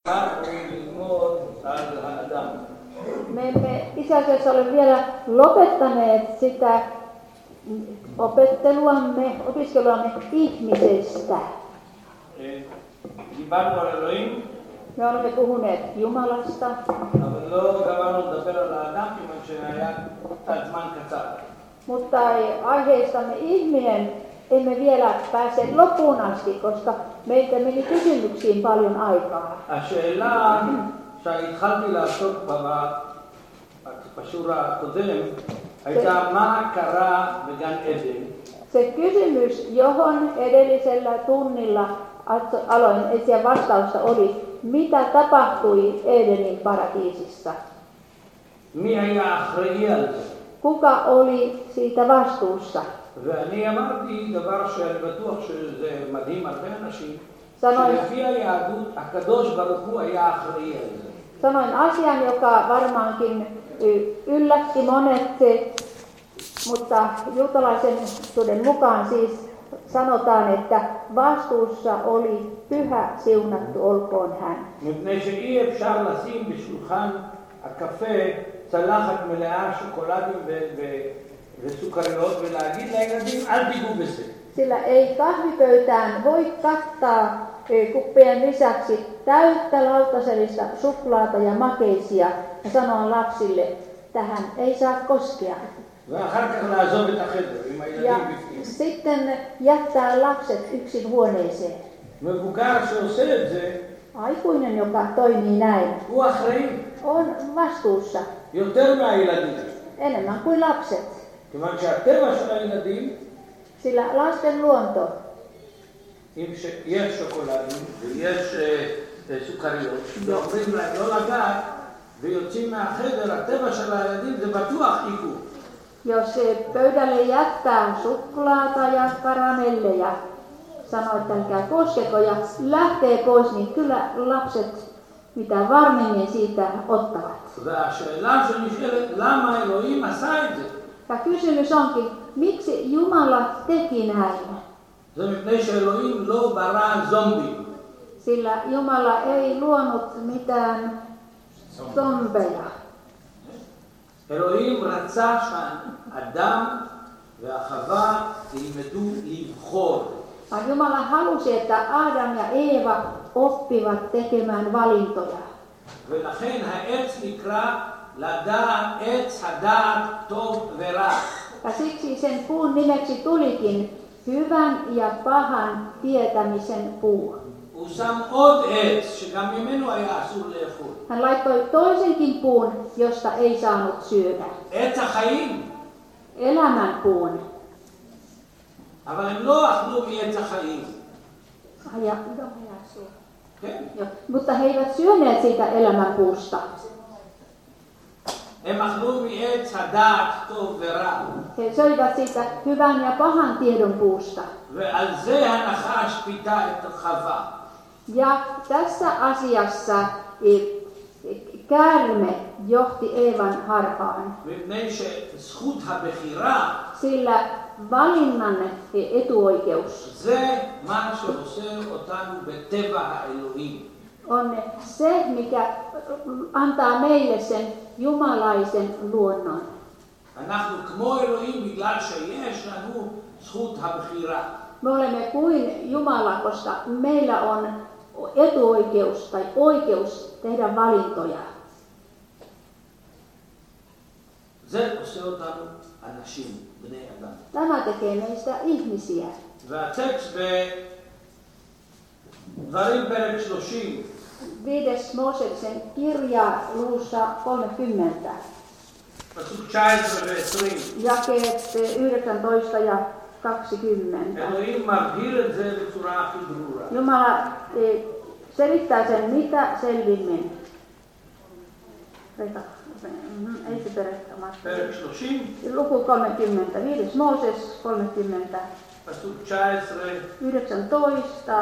Me emme itse asiassa ole vielä lopettaneet sitä opiskeluamme ihmisestä. Me olemme puhuneet Jumalasta, mutta aiheestamme ihminen emme vielä pääse loppuun asti, koska meiltä meni kysymyksiin paljon aikaa. השאלה שהתחלתי לעסוק בשורה הקודמת הייתה מה קרה בגן עדן. Se kysymys, johon edellisellä tunnilla aloin etsiä vastausta, oli, mitä tapahtui Edenin paratiisissa? מי היה אחראי על זה? Kuka oli siitä vastuussa? ואני אמרתי דבר שאני בטוח שזה מדהים הרבה אנשים, Sanoin, שלפי היהדות הקדוש ברוך הוא היה אחראי על זה. Sanoin asian, joka varmaankin yllätti monet, mutta juutalaisen toden mukaan siis sanotaan, että vastuussa oli pyhä siunattu olkoon hän. מפני שאי אפשר לשים בשולחן הקפה צלחת מלאה שוקולדים וסוכריות ולהגיד לילדים אל תיגעו בזה. Sillä ei kahvipöytään voi kattaa kuppien lisäksi täyttä lautasellista suklaata ja makeisia ja sanoa lapsille, tähän ei saa koskea. Ja sitten jättää lapset yksin huoneeseen. Aikuinen, joka toimii näin, on vastuussa enemmän kuin lapset. Sillä lasten luonto, יש שוקולדים ויש סוכריות, ואומרים להם לא לגעת ויוצאים מהחדר, הטבע של הילדים זה בטוח עיכוב. Jos pöydälle jättää suklaata ja karamelleja, sanoo, että älkää koskeko ja lähtee pois, niin kyllä lapset mitä varmemmin siitä ottavat. והשאלה שנשאלת, למה אלוהים עשה את זה? Ja kysymys onkin, miksi Jumala teki näin? זה מפני שאלוהים לא ברא זומבים. Sillä Jumala ei luonut mitään zombeja. אלוהים רצה שהאדם והחווה ילמדו לבחור. Jumala halusi, että Adam ja Eeva oppivat tekemään valintoja. ולכן העץ נקרא לדעת עץ הדעת טוב ורע. Ja siksi sen puun nimeksi tulikin hyvän ja pahan tietämisen puu. הוא שם עוד עץ שגם ממנו היה אסור לאכול. Hän laittoi toisenkin puun, josta ei saanut syödä. עץ החיים. Elämän puun. אבל הם לא אכלו מעץ החיים. Mutta he eivät syöneet siitä elämän puusta. הם אכלו מעץ הדעת טוב ורע. He söivät siitä hyvän ja pahan tiedon puusta. ועל זה הנחש פיתה את חווה. Ja tässä asiassa käärme johti Eevan harhaan. מפני שזכות הבחירה Sillä valinnan etuoikeus זה מה שעושה אותנו בטבע האלוהים. on se, mikä antaa meille sen jumalaisen luonnon. אנחנו כמו אלוהים בגלל שיש לנו זכות הבחירה. Me olemme kuin Jumala, koska meillä on etuoikeus tai oikeus tehdä valintoja. זה עושה אותנו אנשים, בני אדם. Tämä tekee meistä ihmisiä. והטקסט בדברים פרק 30. 5. Mooseksen kirja luvussa 30. פסוק 19 ו-20. Jakeet 19 ja 20. אלוהים מבהיר את זה בצורה הכי ברורה. Jumala selittää sen mitä selvimmin. Ei se פרק 30. Luku 30. 5. Mooses 30. פסוק 19 19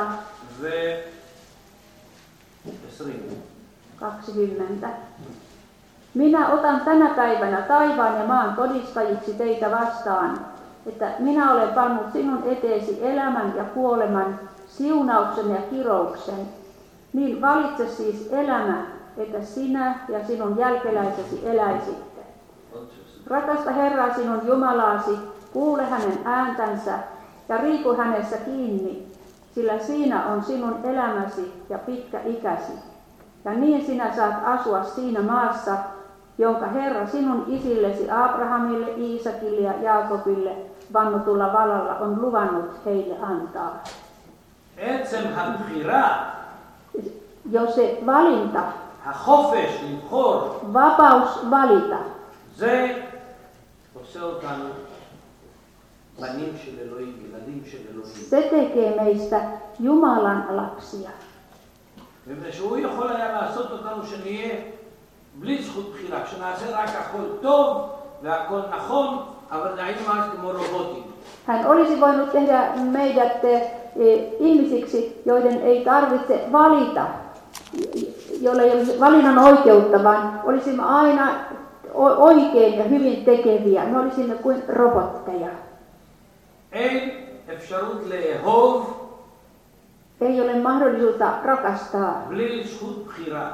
ו-20. 20. Minä otan tänä päivänä taivaan ja maan todistajiksi teitä vastaan, että minä olen pannut sinun eteesi elämän ja kuoleman, siunauksen ja kirouksen. Niin valitse siis elämä, että sinä ja sinun jälkeläisesi eläisitte. Rakasta Herraa sinun Jumalaasi, kuule hänen ääntänsä ja riipu hänessä kiinni, sillä siinä on sinun elämäsi ja pitkä ikäsi. Ja niin sinä saat asua siinä maassa, jonka Herra sinun isillesi Abrahamille, Iisakille ja Jaakobille vannotulla valalla on luvannut heille antaa. עצם הבחירה, Jo se valinta, החופש לבחור, vapaus valita, זה עושה אותנו בנים של אלוהים, ילדים של אלוהים. se tekee meistä Jumalan lapsia. ושהוא יכול היה לעשות אותנו שנהיה בלי זכות בחירה, כשנעשה רק הכל טוב והכל נכון, אבל היינו אז כמו רובוטים. Hän olisi voinut tehdä meidät ihmisiksi, joiden ei tarvitse valita, joilla ei olisi valinnan oikeutta, vaan olisimme aina oikein ja hyvin tekeviä. Me olisimme kuin robotteja. אין אפשרות לאהוב Ei ole mahdollisuutta rakastaa בלי זכות בחירה.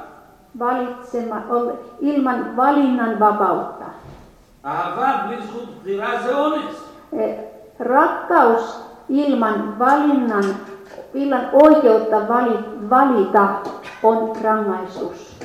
ilman valinnan vapautta. אהבה בלי זכות בחירה זה אונס. Rakkaus ilman oikeutta valita on rangaistus.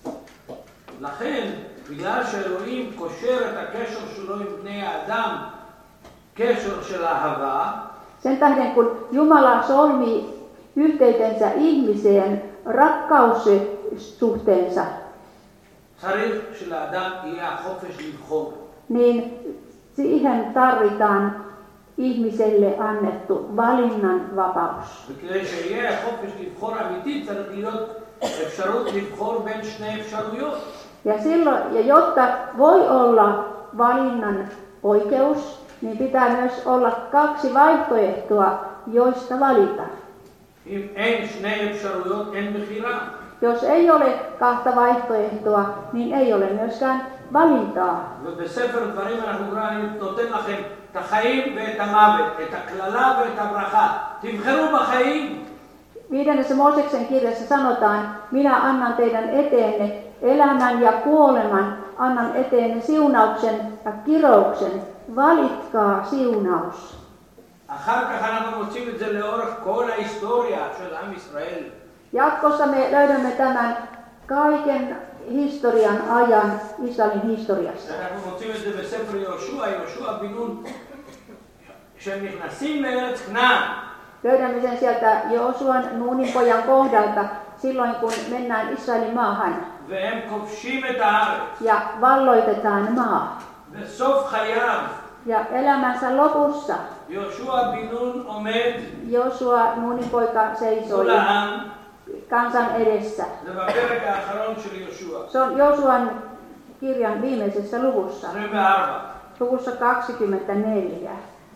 לכן, בגלל שאלוהים קושר את הקשר שלו עם בני האדם, קשר של אהבה, Sen tähden kun Jumala solmii yhteytensä ihmiseen rakkaussuhteensa, צריך שלאדם יהיה החופש לבחור. niin siihen tarvitaan ihmiselle annettu valinnan vapaus. וכדי שיהיה החופש לבחור אמיתי, צריך להיות אפשרות לבחור בין שני אפשרויות. Ja jotta voi olla valinnan oikeus, niin pitää myös olla kaksi vaihtoehtoa, joista valita. אם אין שני אפשרויות, אין בחירה. Jos ei ole kahta vaihtoehtoa, niin ei ole myöskään valintaa. ובספר דברים אנחנו רואים, אני נותן לכם את החיים ואת המוות, את הקללה ואת הברכה. תבחרו בחיים. 5. Mooseksen kirjassa sanotaan, minä annan teidän eteenne elämän ja kuoleman, annan eteenne siunauksen ja kirouksen. Valitkaa siunaus. אחר כך אנחנו מוצאים את זה לאורך כל ההיסטוריה של עם ישראל. Jatkossa me löydämme tämän kaiken historian ajan Israelin historiassa. אנחנו מוצאים את זה בספר יהושע, יהושע בן נון, כשהם נכנסים לארץ כנען. Löydämme sen sieltä Joosuan Nuunin pojan kohdalta silloin, kun mennään Israelin maahan והם כובשים את הארץ. ja valloitetaan maa. בסוף חייו, Ja elämänsä lopussa יהושע בן נון עומד Joosua Nuunin poika seisoi מול העם. kansan edessä. זה בפרק האחרון של יהושע. Se on Joosuan kirjan viimeisessä luvussa, 24. luvussa 24.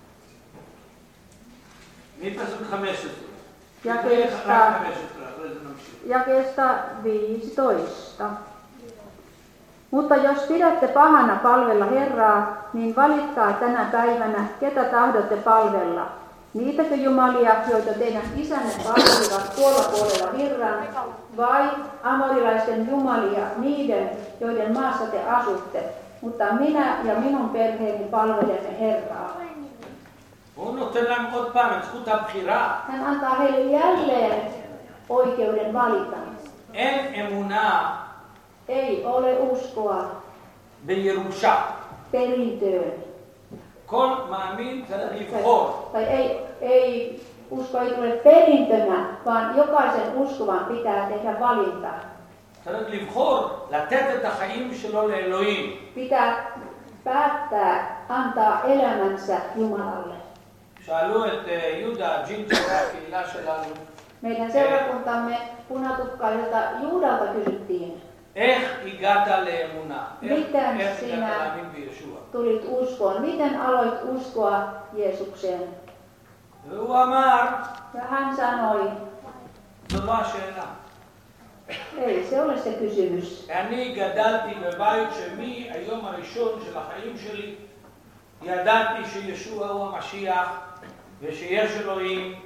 מפסוק 15. Jakeesta, רק 15, אחרי זה נמשיך. jakeesta 15. Mutta jos pidätte pahana palvella Herraa, niin valitkaa tänä päivänä, ketä tahdotte palvella. Niitäkö jumalia, joita teidän isänne palvelivat tuolla puolella virran, vai amorilaisten jumalia, niiden, joiden maassa te asutte. Mutta minä ja minun perheeni palvelemme Herraa. הוא נותן להם עוד פעם את זכות הבחירה. Hän antaa heille jälleen oikeuden valita. אין אמונה Ei ole uskoa בירושה. perintöön. כל מאמין צריך לבחור. Tai ei usko ei tule perintönä, vaan jokaisen uskovan pitää tehdä valinta. צריך לבחור לתת את החיים שלו לאלוהים. Pitää päättää antaa elämänsä Jumalalle. שאלו את יהודה ג'ינג'י והקהילה שלנו, Meidän seurakuntamme punatukkaiselta Juudalta kysyttiin, איך הגעת לאמונה? איך miten הגעת sinä להאמין בישוע? tulit uskoon? Miten aloit uskoa Jeesukseen? והוא אמר, Ja hän sanoi, זו לא השאלה. ei se ole se kysymys. אני גדלתי בבית שמהיום הראשון של החיים שלי ידעתי שישוע הוא המשיח ושיש אלוהים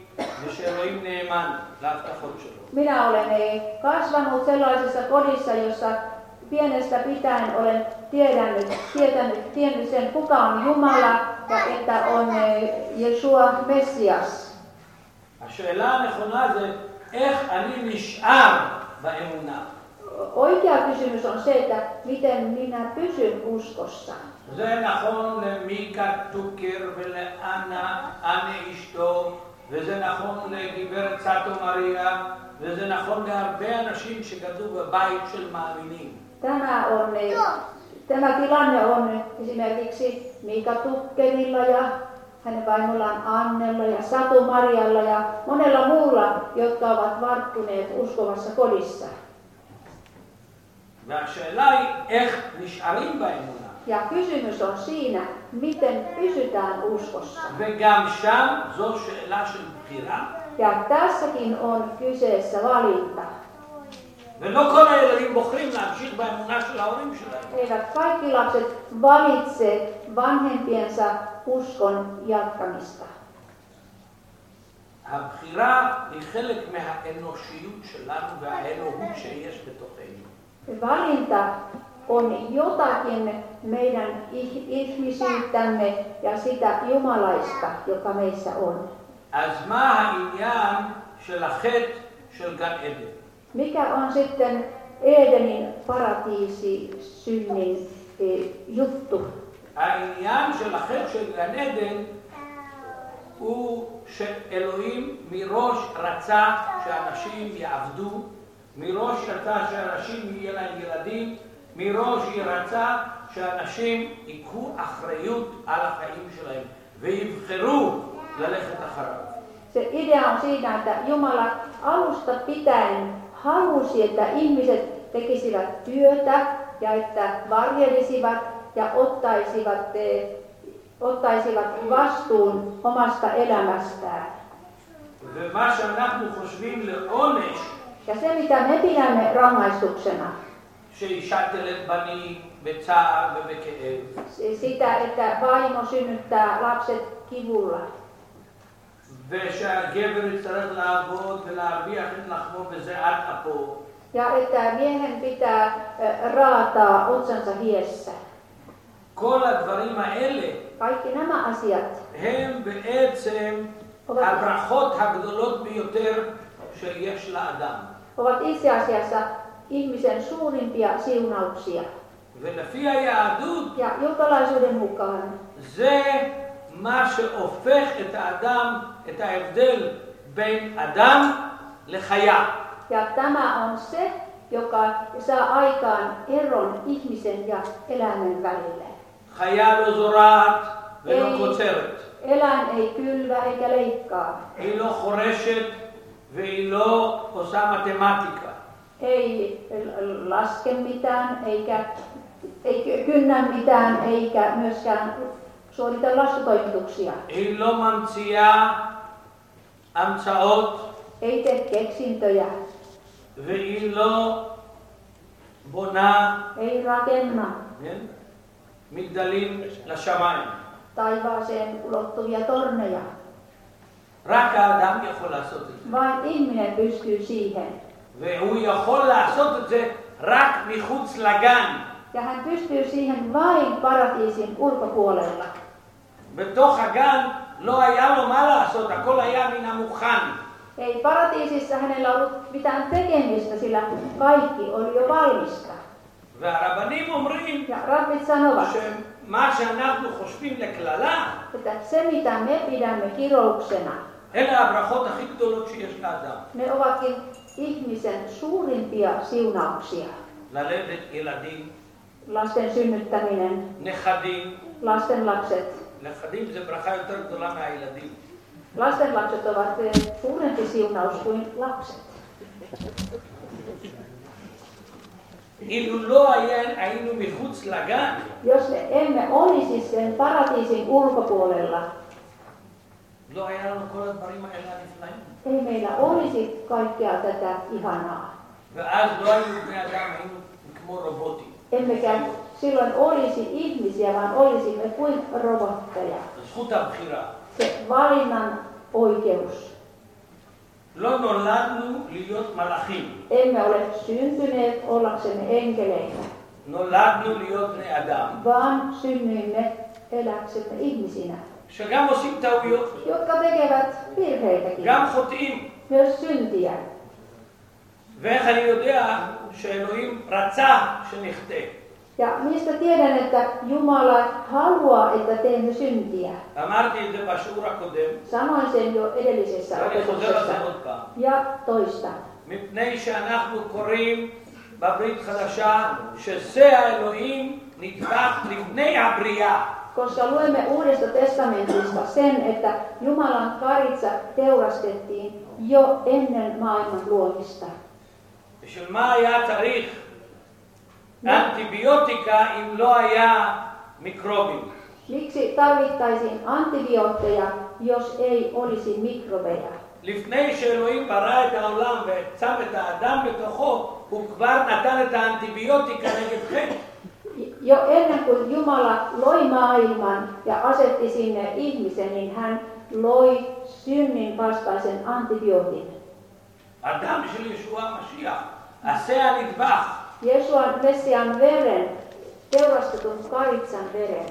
ושאלוהים נאמן להבטחות שלו. Minä olen kasvanut sellaisessa kodissa, jossa pienestä pitäen olen tiennyt sen, kuka on Jumala ja että on Jeshua Messias. השאלה הנכונה זה איך אני נשאר באמונה. Oikea kysymys on se, että miten minä pysyn uskossa. זה נכון למיקה טוקר ולאנה, אנה אשתו, וזה נכון לגברת סאטו מריה, וזה נכון להרבה אנשים שגדלו בבית של מאמינים. Tämä tilanne on esimerkiksi Mika Tukkenilla ja hänen vaimollaan Annella ja Satu Marialla ja monella muulla, jotka ovat varttuneet uskovassa kodissa. והשאלה היא איך נשארים באמונה. Ja kysymys on siinä, miten pysytään uskossa. וגם שם זו שאלה של בחירה. Ja tässäkin on kyseessä valinta. ולא כל הילדים בוחרים להמשיך באמונה של ההורים שלהם. Eivät kaikki lapset valitse vanhempiensa uskon jatkamista. הבחירה היא חלק מהאנושיות שלנו והאלוהות שיש בתוכנו. Valinta on jotakin meidän ihmisyyttämme ja sitä jumalaista, joka meissä on. אז מה העניין של החטא של גן עדן? Mikä on sitten Edenin paratiisisynnin juttu? העניין של החטא של גן עדן הוא שאלוהים מראש רצה שאנשים יעבדו, מראש רצה שאנשים יהיה להם ילדים, מראש רצה שאנשים ייקחו אחריות על החיים שלהם ויבחרו ללכת אחריו. Se idea on siinä, että Jumala alusta pitäen halusi, että ihmiset tekisivät työtä ja että varjelisivat ja ottaisivat vastuun omasta elämästään. ומה שאנחנו חושבים לעונש, ja se, mitä me pidämme rangaistuksena, שאישה תלד בנים בצער ובכאב, sitä, että vaimo synnyttää lapset kivulla, ושהגבר יצטרך לעבוד ולהרוויח את לחמו בזיעת אפו, ja että miehen pitää raataa otsansa hiessä. כל הדברים האלה Kaikki nämä asiat הם בעצם הברכות הגדולות ביותר שיש לאדם. ovat itse asiassa ihmisen suurimpia siunauksia. ולפי היהדות Ja juutalaisuuden mukaan זה מה שהופך את האדם, את ההבדל בין אדם לחיה. ja tämä on se, joka saa aikaan eron ihmisen ja eläimen välille. חיה לא זורעת ולא קוצרת. Eläin ei kylvä eikä leikkaa. היא לא חורשת והיא לא עושה מתמטיקה. Ei laske mitään, eikä kynnä mitään, eikä myöskään suorita laskutoimituksia. היא לא ממציאה המצאות. Ei tee keksintöjä. והיא לא בונה Ei rakenna מגדלים לשמיים. taivaaseen ulottuvia torneja. רק האדם יכול לעשות את זה. Vain ihminen pystyy siihen. והוא יכול לעשות את זה רק מחוץ לגן. Ja hän pystyy siihen vain paratiisin ulkopuolella. בתוך הגן לא היה לו מה לעשות, הכל היה מן המוכן. Ei paratiisissa hänellä ollut mitään tekemistä, sillä kaikki oli jo valmista. והרבנים אומרים Ja rabbit sanovat, שמה שאנחנו חושבים לקללה, että se mitä me pidämme kirouksena, אלה הברכות הכי גדולות שיש לאדם. ne ovatkin ihmisen suurimpia siunauksia. ללדת ילדים, Lasten synnyttäminen, נכדים. lastenlapset. נכדים זה ברכה יותר גדולה מהילדים. Lastenlapset ovat suurempi siunaus kuin lapset. אילו לא היינו מחוץ לגן, Jos me emme olisi sen paratiisin ulkopuolella, לא היה לנו כל הדברים האלה הנפלאים. ei meillä olisi kaikkea tätä ihanaa. ואז לא היינו בני אדם, היינו כמו רובוטים. Emmekä silloin olisi ihmisiä, vaan olisimme kuin robotteja. זכות הבחירה. Se valinnan oikeus. לא נולדנו להיות מלאכים. Emme ole syntyneet ollaksemme enkeleitä, נולדנו להיות בני אדם. vaan synnyimme eläksemme ihmisinä, שגם עושים טעויות, jotka tekevät virheitäkin, גם חוטאים. myös syntiä. ואיך אני יודע שאלוהים רצה שנחטא? Ja mistä tiedän, että Jumala haluaa, että teemme syntiä? אמרתי את זה בשיעור הקודם, Sanoin sen jo edellisessä ואני חוזר על זה opetuksessa עוד פעם. ja toista. מפני שאנחנו קוראים בברית חדשה שזה האלוהים נטבח לפני הבריאה. Koska luemme Uudesta testamentista sen, että Jumalan karitsa teurastettiin jo ennen maailman luomista. בשביל מה היה צריך אנטיביוטיקה אם לא היה מיקרובים? Miksi tarvittaisiin antibiootteja, jos ei olisi mikrobeja? לפני שאלוהים ברא את העולם ושם את האדם בתוכו, הוא כבר נתן את האנטיביוטיקה נגד חטא. Jo ennen kuin Jumala loi maailman ja asetti sinne ihmisen, niin hän loi synnin vastaisen antibiootin. הדם של ישוע המשיח, עשה הנטבח. Jesuan Messian veren, teurastetun karitsan veren.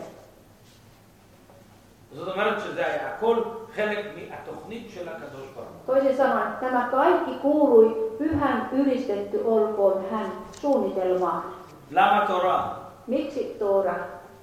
זאת אומרת שזה היה הכל חלק מהתוכנית של הקדוש ברוך הוא. Toisin sanoen, tämä kaikki kuului pyhän ylistetty olkoon hän suunnitelmaan. למה תורה? Miksi Toora?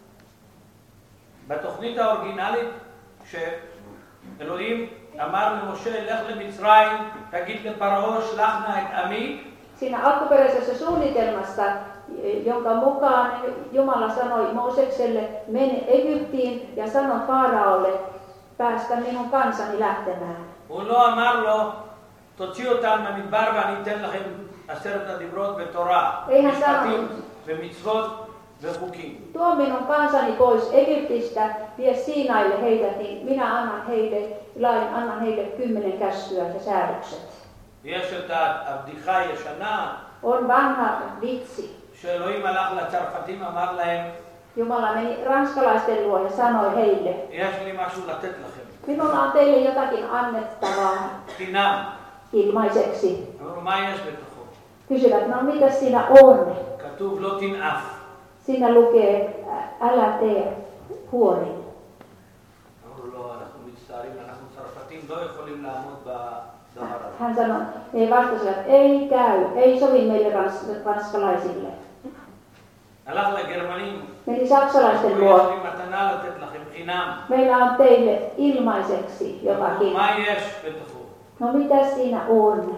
בתוכנית האורגינלית שאלוהים אמר למשה, לך למצרים, תגיד לפרעה, שלח נא את עמי. Siinä alkuperäisessä suunnitelmassa, jonka mukaan Jumala sanoi Moosekselle, mene Egyptiin ja sano Faaraolle, päästä minun kansani lähtemään. הוא לא אמר לו, תוציא אותם מהמדבר ואני אתן לכם 10 הדיברות בתורה, משפטים ומצוות וחוקים. Tuo minun kansani pois Egyptistä, vie Siinaille heidät, niin minä annan heille lain, annan heille 10 käskyä ja säädökset. יש את הבדיחה הישנה, On vanha vitsi. שאלוהים הלך לצרפתים, אמר להם, Jumala meni ranskalaisten luo ja sanoi heille, יש לי משהו לתת לכם. minulla on teille jotakin annettavaa חינם. ilmaiseksi. אמרו, מה יש בתוכו? Kysyvät, no mitä siinä on? כתוב לא תנאף. Siinä lukee, älä tee huorin. אמרו לו, אנחנו מצטערים, אנחנו צרפתים לא יכולים לעמוד בדבר הזה. Hän sanoi, he vastasivat, ei käy, ei sovi meille ranskalaisille. הלך לגרמנים, Meni saksalaisten יש luo. לי מתנה לתת לכם חינם. Meillä on teille ilmaiseksi jotakin. מה יש בתוכו? No mitä siinä on?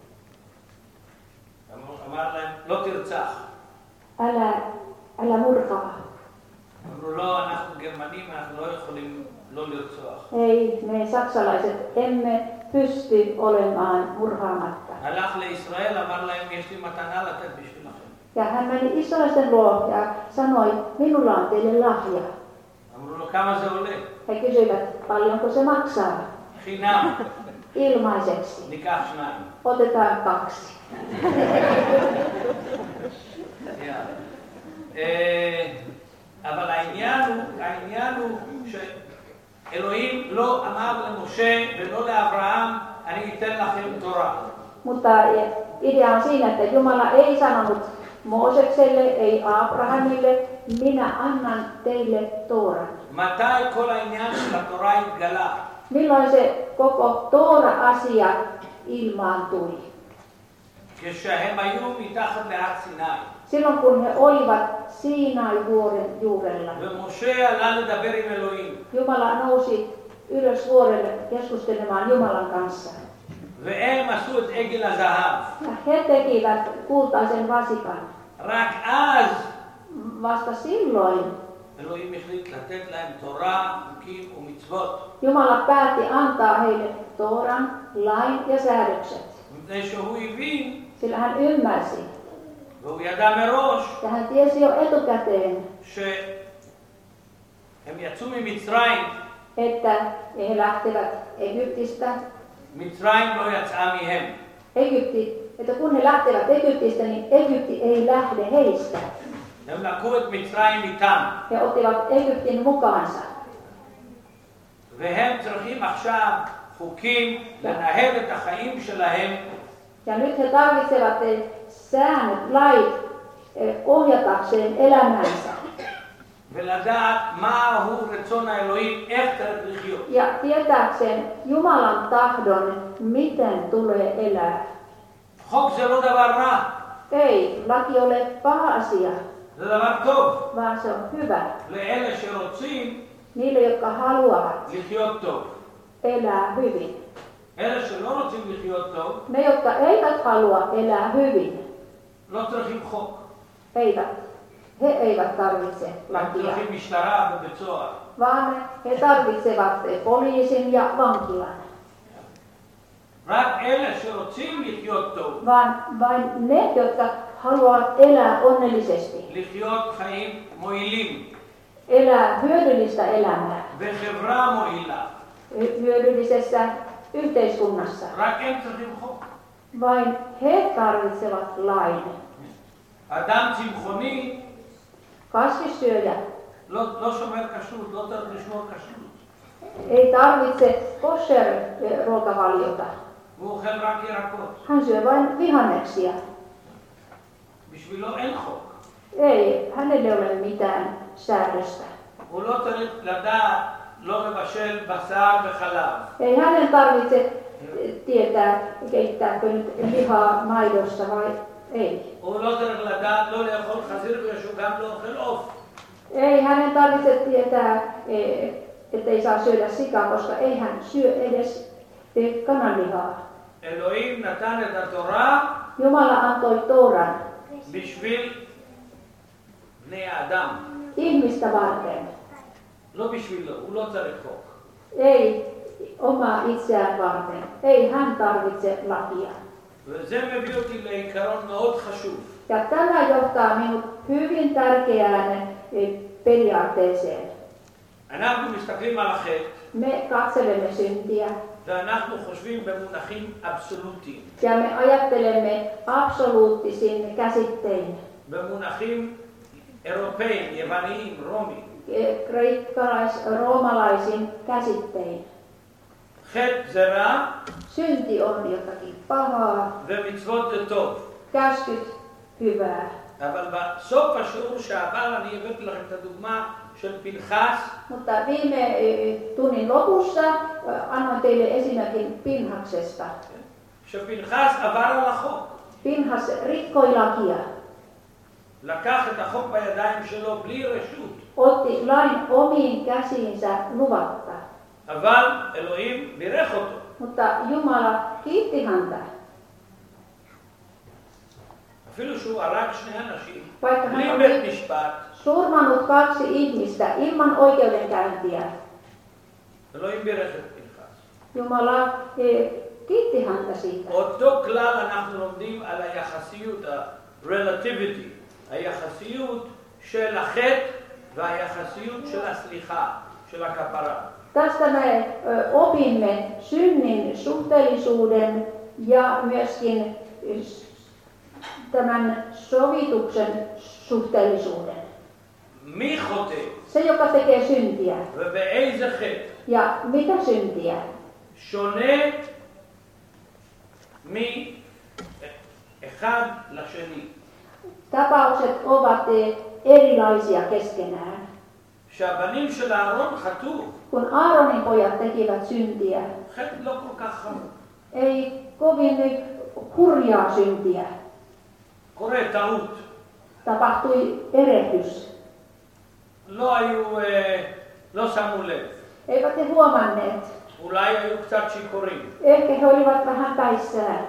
אמר להם, לא תרצח. Älä murhaa. אמרו לו, אנחנו גרמנים, אנחנו לא יכולים לא לרצוח. Ei, me saksalaiset emme pysty olemaan murhaamatta. הלך לישראל, אמר להם, יש לי מתנה לתת בשבילכם. Ja hän meni israelilaisten luo ja sanoi, minulla on teille lahja. אמרו לו, כמה זה עולה? He kysyivät, paljonko se maksaa? חינם. Ilmaiseksi. ניקח 2. Otetaan 2. אבל העניין הוא שאלוהים לא אמר למשה ולא לאברהם, אני אתן לכם תורה. Mutta idea on siinä, että Jumala ei sanonut Moosekselle, ei Abrahamille, minä annan teille Tooran. מתי כל העניין של התורה התגלה? Milloin se koko Toora-asia ilmaantui? כשהם היו מתחת להר סיני. Silloin kun he olivat Siinain-vuoren juurella. ומשה עלה לדבר עם אלוהים. Jumala nousi ylös vuorelle keskustelemaan Jumalan kanssa. והם עשו את עגל הזהב. Ja he tekivät kultaisen vasikan. רק אז Vasta silloin אלוהים החליט לתת להם תורה, חוקים ומצוות. Jumala päätti antaa heille Tooran, lain ja säädökset. מפני שהוא הבין, Sillä hän ymmärsi והוא ידע מראש, ja hän tiesi jo etukäteen, שהם יצאו ממצרים, että he lähtevät Egyptistä. מצרים לא יצאה מהם. Että kun he lähtevät Egyptistä, niin Egypti ei lähde heistä. הם לקחו את מצרים איתם. He ottivat Egyptin mukaansa. והם צריכים עכשיו חוקים לנהל את החיים שלהם. Ja nyt he tarvitsevat säännöt, lait ohjatakseen elämäänsä. ולדעת מהו רצון האלוהים, איך צריך לחיות. Ja tietääkseen Jumalan tahdon, miten tulee elää. חוק זה לא דבר רע, Ei laki ole paha asia, זה דבר טוב. vaan se on hyvä לאלה שרוצים niille, jotka haluavat לחיות טוב. elää hyvin. אלה שלא רוצים לחיות טוב, Ne, jotka eivät halua elää hyvin, לא צריכים חוק. he eivät tarvitse הם lakia, צריכים משטרה ובית סוהר. vaan he tarvitsevat poliisin ja vankilan. רק אלה שרוצים לחיות טוב, Vaan vain ne, jotka haluavat elää onnellisesti, לחיות חיים מועילים, elää hyödyllistä elämää, בחברה מועילה, hyödyllisessä yhteiskunnassa, רק הם צריכים חוק. vain he tarvitsevat lain. אדם צמחוני Kasvissyöjä לא שומר כשרות, לא צריך לשמור כשרות. ei tarvitse kosher-ruokavaliota. הוא אוכל רק ירקות. Hän syö vain vihanneksia. בשבילו אין חוק. Ei hänelle ole mitään säädöstä. הוא לא צריך לדעת לא לבשל בשר וחלב. Ei hänen tarvitse tietää, keittääkö nyt lihaa maidossa vai ei. הוא לא צריך לדעת לא לאכול חזיר בגלל שהוא גם לא אוכל עוף. Ei hänen tarvitse tietää, ettei saa syödä sikaa, koska ei hän syö edes kananlihaa. אלוהים נתן את התורה Jumala antoi Tooran בשביל בני האדם. ihmistä varten. לא בשבילו, הוא לא צריך חוק. Ei omaa itseään varten. Ei hän tarvitse lakia. וזה מביא אותי לעיקרון מאוד חשוב. Ja tämä johtaa minut hyvin tärkeään periaatteeseen. אנחנו מסתכלים על החטא Me katselemme syntiä ואנחנו חושבים במונחים אבסולוטיים. ja me ajattelemme absoluuttisin käsittein, במונחים אירופאים, יווניים, רומיים. kreikkalais-roomalaisin käsittein. חטא זה רע Synti on jotakin pahaa, ומצוות זה טוב. käskyt hyvää. אבל בסוף השיעור שעבר אני הבאתי לכם את הדוגמה של פנחס. Mutta viime tunnin lopussa annoin teille esimerkin Pinhaksesta. שפנחס עבר על החוק. Pinhas rikkoi lakia, לקח את החוק בידיים שלו בלי רשות. otti lain omiin käsiinsä luvatta, אבל אלוהים בירך אותו. mutta Jumala kiitti häntä. אפילו שהוא הרג שני אנשים, Vaikka בלי hän בית oli משפט, surmannut 2 ihmistä ilman oikeudenkäyntiä, אלוהים בירך את פנחס. Jumala kiitti häntä siitä. אותו כלל אנחנו לומדים על היחסיות, ה-relativity, היחסיות של החטא והיחסיות של הסליחה, של הכפרה. Tästä me opimme synnin suhteellisuuden ja myöskin tämän sovituksen suhteellisuuden. מי חוטא Se, joka tekee syntiä. ובאיזה חטא Ja mitä syntiä? שונה מאחד לשני. Tapaukset ovat erilaisia keskenään. שהבנים של אהרון חטאו, Kun Aaronin pojat tekivät syntiä, חטא לא כל כך חמור. ei kovin hurjaa syntiä. קורה טעות. Tapahtui erehdys. לא שמו לב. Eivät he huomanneet. אולי היו קצת שיכורים. Ehkä he olivat vähän päissään.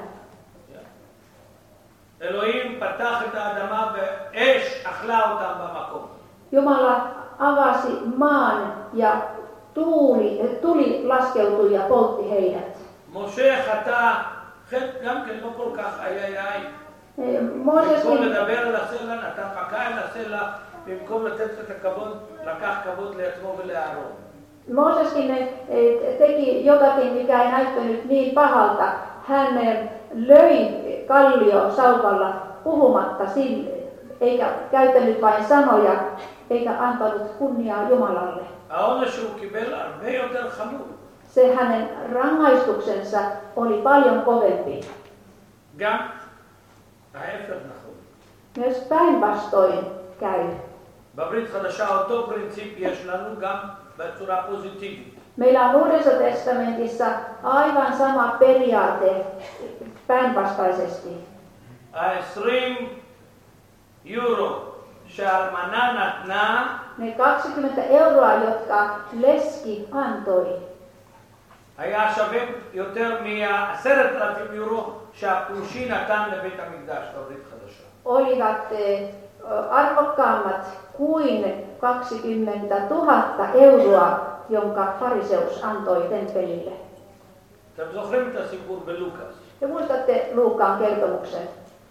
אלוהים פתח את האדמה ואש אכלה אותם במקום. Jumala avasi maan ja tuli laskeutui ja poltti heidät. משה חטא, חטא גם כן לא כל כך איי. במקום Mooseskin, לדבר על הסלע, נתן מכה אל הסלע, במקום לתת את הכבוד, לקח כבוד לעצמו ולאהרון. Mooseskin teki jotakin, mikä ei näyttänyt niin pahalta. Hän löi kallio sauvalla puhumatta sille, eikä käyttänyt vain sanoja, eikä antanut kunniaa Jumalalle. העונש שהוא קיבל הרבה יותר חמור. se hänen rangaistuksensa oli paljon kovempi. גם ההפך נכון. Myös päinvastoin käy. בברית חדשה אותו פרינציפ יש לנו גם בצורה פוזיטיבית. Meillä on Uudessa testamentissa aivan sama periaate päinvastaisesti. 20 יורו שהאלמנה נתנה, Ne 20 euroa, jotka leski antoi, היה שווה יותר מ10,000 יורו שהפרושי נתן לבית המקדש בברית חדשה. olivat arvokkaammat kuin 20 000 euroa, jonka fariseus antoi temppelille. אתם זוכרים את הסיפור בלוקאס? Te muistatte Luukaan kertomuksen.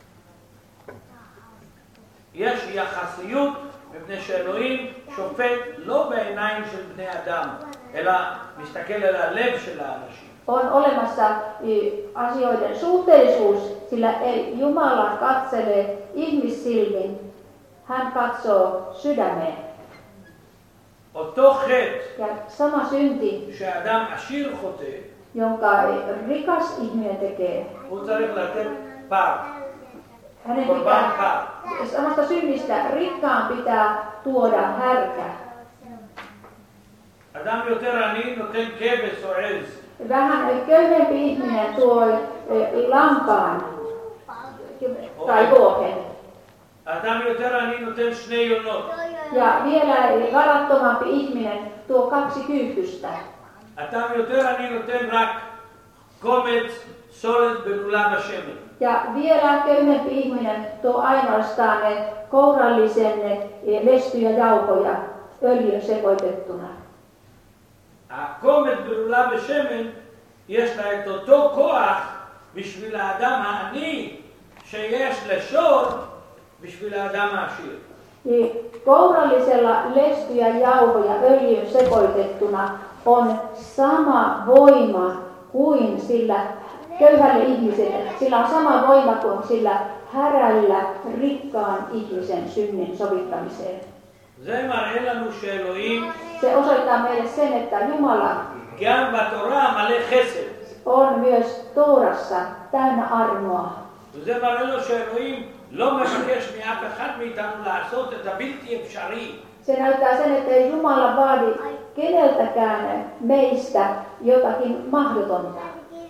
יש יחסיות מפני שאלוהים שופט לא בעיניים של בני אדם, אלא מסתכל על הלב של האנשים. On olemassa asioiden suhteellisuus, sillä ei Jumala katsele ihmissilmin, hän katsoo sydämeen. אותו חטא Ja sama synti, שאדם עשיר חוטא, jonka rikas ihminen tekee, הוא צריך לתת פר, hänen קורבן pitää, פר. samasta synnistä rikkaan pitää tuoda härkä. אדם יותר עני נותן כבש או עז. Vähän köyhempi ihminen tuo lampaan tai vuohen. אדם יותר עני נותן 2 יונות. Ja vielä varattomampi ihminen tuo 2 kyyhkystä. אדם יותר עני נותן רק קומץ סולת בלולה בשמן. Ja vielä köyhempi ihminen tuo ainoastaan kourallisen lestyjä jauhoja öljyn sekoitettuna. הקומץ בלולה בשמן יש לה את אותו כוח בשביל האדם העני שיש לשור בשביל האדם העשיר. Kourallisella lestyjä jauhoja öljyn sekoitettuna on sama voima kuin sillä köyhälle ihmiselle. Sillä on sama voima kuin sillä härällä rikkaan ihmisen synnin sovittamiseen. זה מראה לנו שאלוהים Se osoittaa meille sen, että Jumala גם בתורה מלא חסד. on myös Toorassa täynnä armoa. וזה מראה לו שאלוהים לא מבקש מאף אחד מאיתנו לעשות את הבלתי אפשרי. Se näyttää sen, että ei Jumala vaadi keneltäkään meistä jotakin mahdotonta.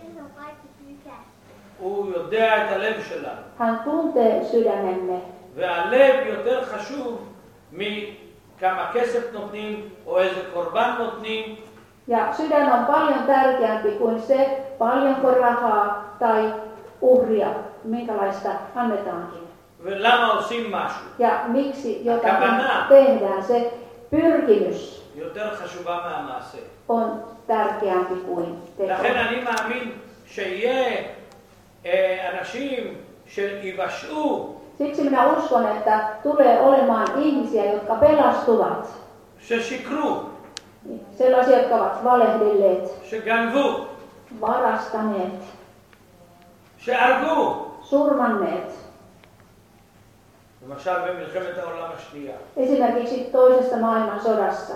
הוא יודע את הלב שלנו. Hän tuntee sydämemme. והלב יותר חשוב מכמה כסף נותנים או איזה קורבן נותנים. Ja sydän on paljon tärkeämpi kuin se, paljonko rahaa tai uhria, minkälaista annetaankin. ולמה עושים משהו? Ja miksi jotakin הכוונה tehdään, se pyrkimys יותר חשובה מהמעשה. on tärkeämpi kuin teko. לכן אני מאמין שיהיה אנשים שיבשעו, Siksi minä uskon, että tulee olemaan ihmisiä, jotka pelastuvat. ששיקרו, Sellaisia, jotka ovat valehdelleet, שגנבו, varastaneet, שהרגו. surmanneet. למשל במלחמת העולם השנייה. Esimerkiksi toisessa maailmansodassa.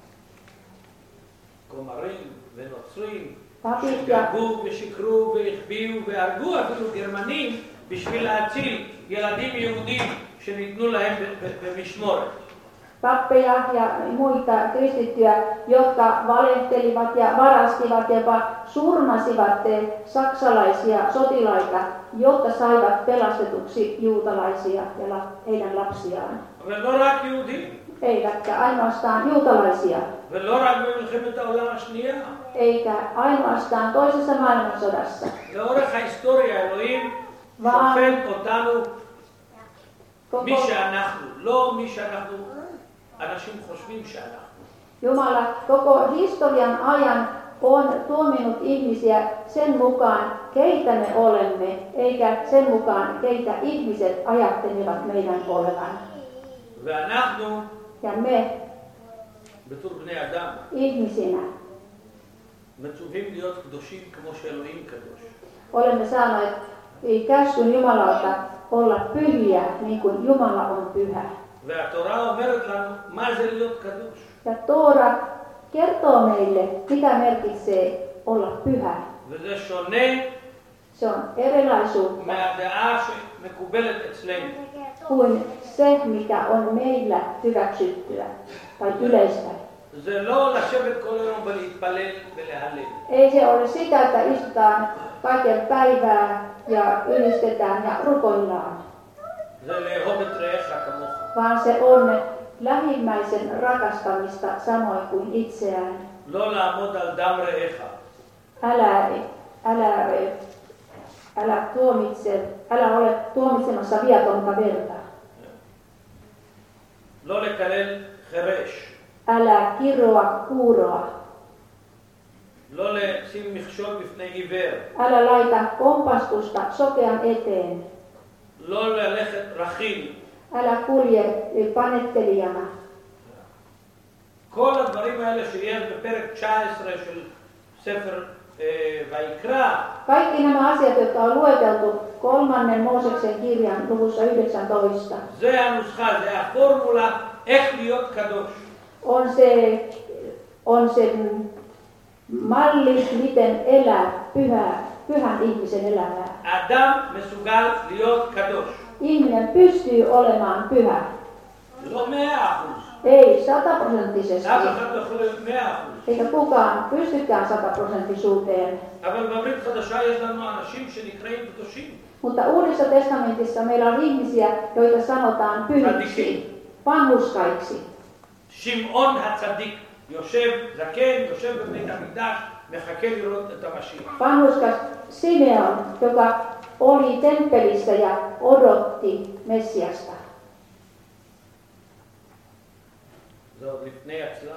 כומרים ונוצרים Papit ja שגנבו ושיקרו והחביאו והרגו אפילו גרמנים בשביל להציל ילדים יהודים שניתנו להם במשמורת. pappeja ja muita kristittyjä, jotka valehtelivat ja varastivat ja jopa surmasivat saksalaisia sotilaita, jotta saivat pelastetuksi juutalaisia ja heidän lapsiaan. ולא רק יהודים, Eivätkä ainoastaan juutalaisia, ולא רק במלחמת העולם השנייה. eikä ainoastaan toisessa maailmansodassa. לאורך ההיסטוריה אלוהים שופט אותנו מי שאנחנו, לא מי שאנחנו, אנשים חושבים שאנחנו. Jumala koko historian ajan on tuominut ihmisiä sen mukaan, keitä me olemme, eikä sen mukaan, keitä ihmiset ajattelevat meidän olevan. ואנחנו, Ja me בתור בני אדם, ihmisinä מצווים להיות קדושים כמו שאלוהים קדוש. olemme saaneet käskyn Jumalalta olla pyhiä, niin kuin Jumala on pyhä. והתורה אומרת לנו מה זה להיות קדוש. Ja Toora kertoo meille, mitä merkitsee olla pyhä. וזה שונה Se on erilaisuutta מהדעה שמקובלת אצלנו. kuin se, mikä on meillä hyväksyttyä tai yleistä. זה לא לשבת כל היום ולהתפלל ולהלל. Ei se ole sitä, että istutaan kaiken päivää ja ylistetään ja rukoillaan, זה לאהוב את רעך כמוך. vaan se on lähimmäisen rakastamista samoin kuin itseään. לא לעמוד על דם רעך. Älä ole tuomitsemassa viatonta verta. לא לקלל חירש. Älä kiroa kuuroa. לא לשים מכשול בפני עיוור. Älä laita kompastusta sokean eteen. לא ללכת רכיל. Älä kulje panettelijana. כל הדברים האלה שיש בפרק 19 של ספר ויקרא, Kaikki nämä asiat, jotka on lueteltu 3. Mooseksen kirjan luvussa 19, זה הנוסחה, זה הפורמולה איך להיות קדוש. on se malli, miten elää pyhän ihmisen elämää. אדם מסוגל להיות קדוש. Ihminen pystyy olemaan pyhä. לא 100%. Ei 100%. אף אחד לא יכול להיות 100%. Eikä kukaan pystykään 100%. אבל בברית חדשה יש לנו אנשים שנקראים קדושים. Mutta Uudessa testamentissa meillä on ihmisiä, joita sanotaan pyhiksi, vanhurskaiksi. שמעון הצדיק יושב זקן, יושב בבית המקדש, מחכה לראות את המשיח. Vanhurskas Simeon, joka oli temppelissä ja odotti Messiasta. זה עוד לפני הצלב.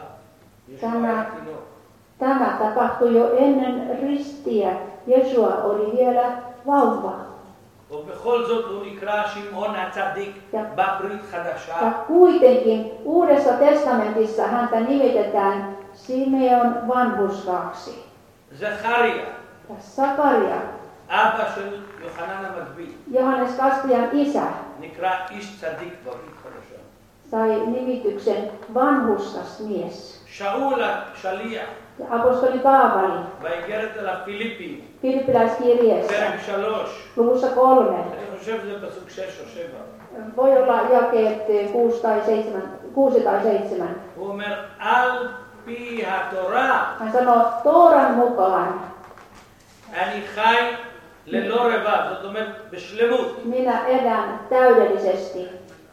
Tämä tapahtui jo ennen ristiä. Jesua oli vielä vauva. ובכל זאת הוא נקרא שמעון הצדיק בברית חדשה. Ja kuitenkin Uudessa testamentissa häntä nimitetään Simeon vanhurskaaksi. זכריה. Ja Sakaria, אבא של יוחנן המטביל. Johannes Kastian isä, נקרא איש צדיק בברית חדשה. sai nimityksen vanhurskas mies. שאול השליח. Ja apostoli Paavali, באיגרת אל הפיליפים. Filippiläiskirjeessä, פרק 3. luvussa 3. אני חושב שזה פסוק 6 או 7. Voi olla jakeet 6 tai 7. הוא אומר על פי התורה Hän sanoo, Tooran mukaan אני חי ללא רבב, זאת אומרת בשלמות. minä elän täydellisesti.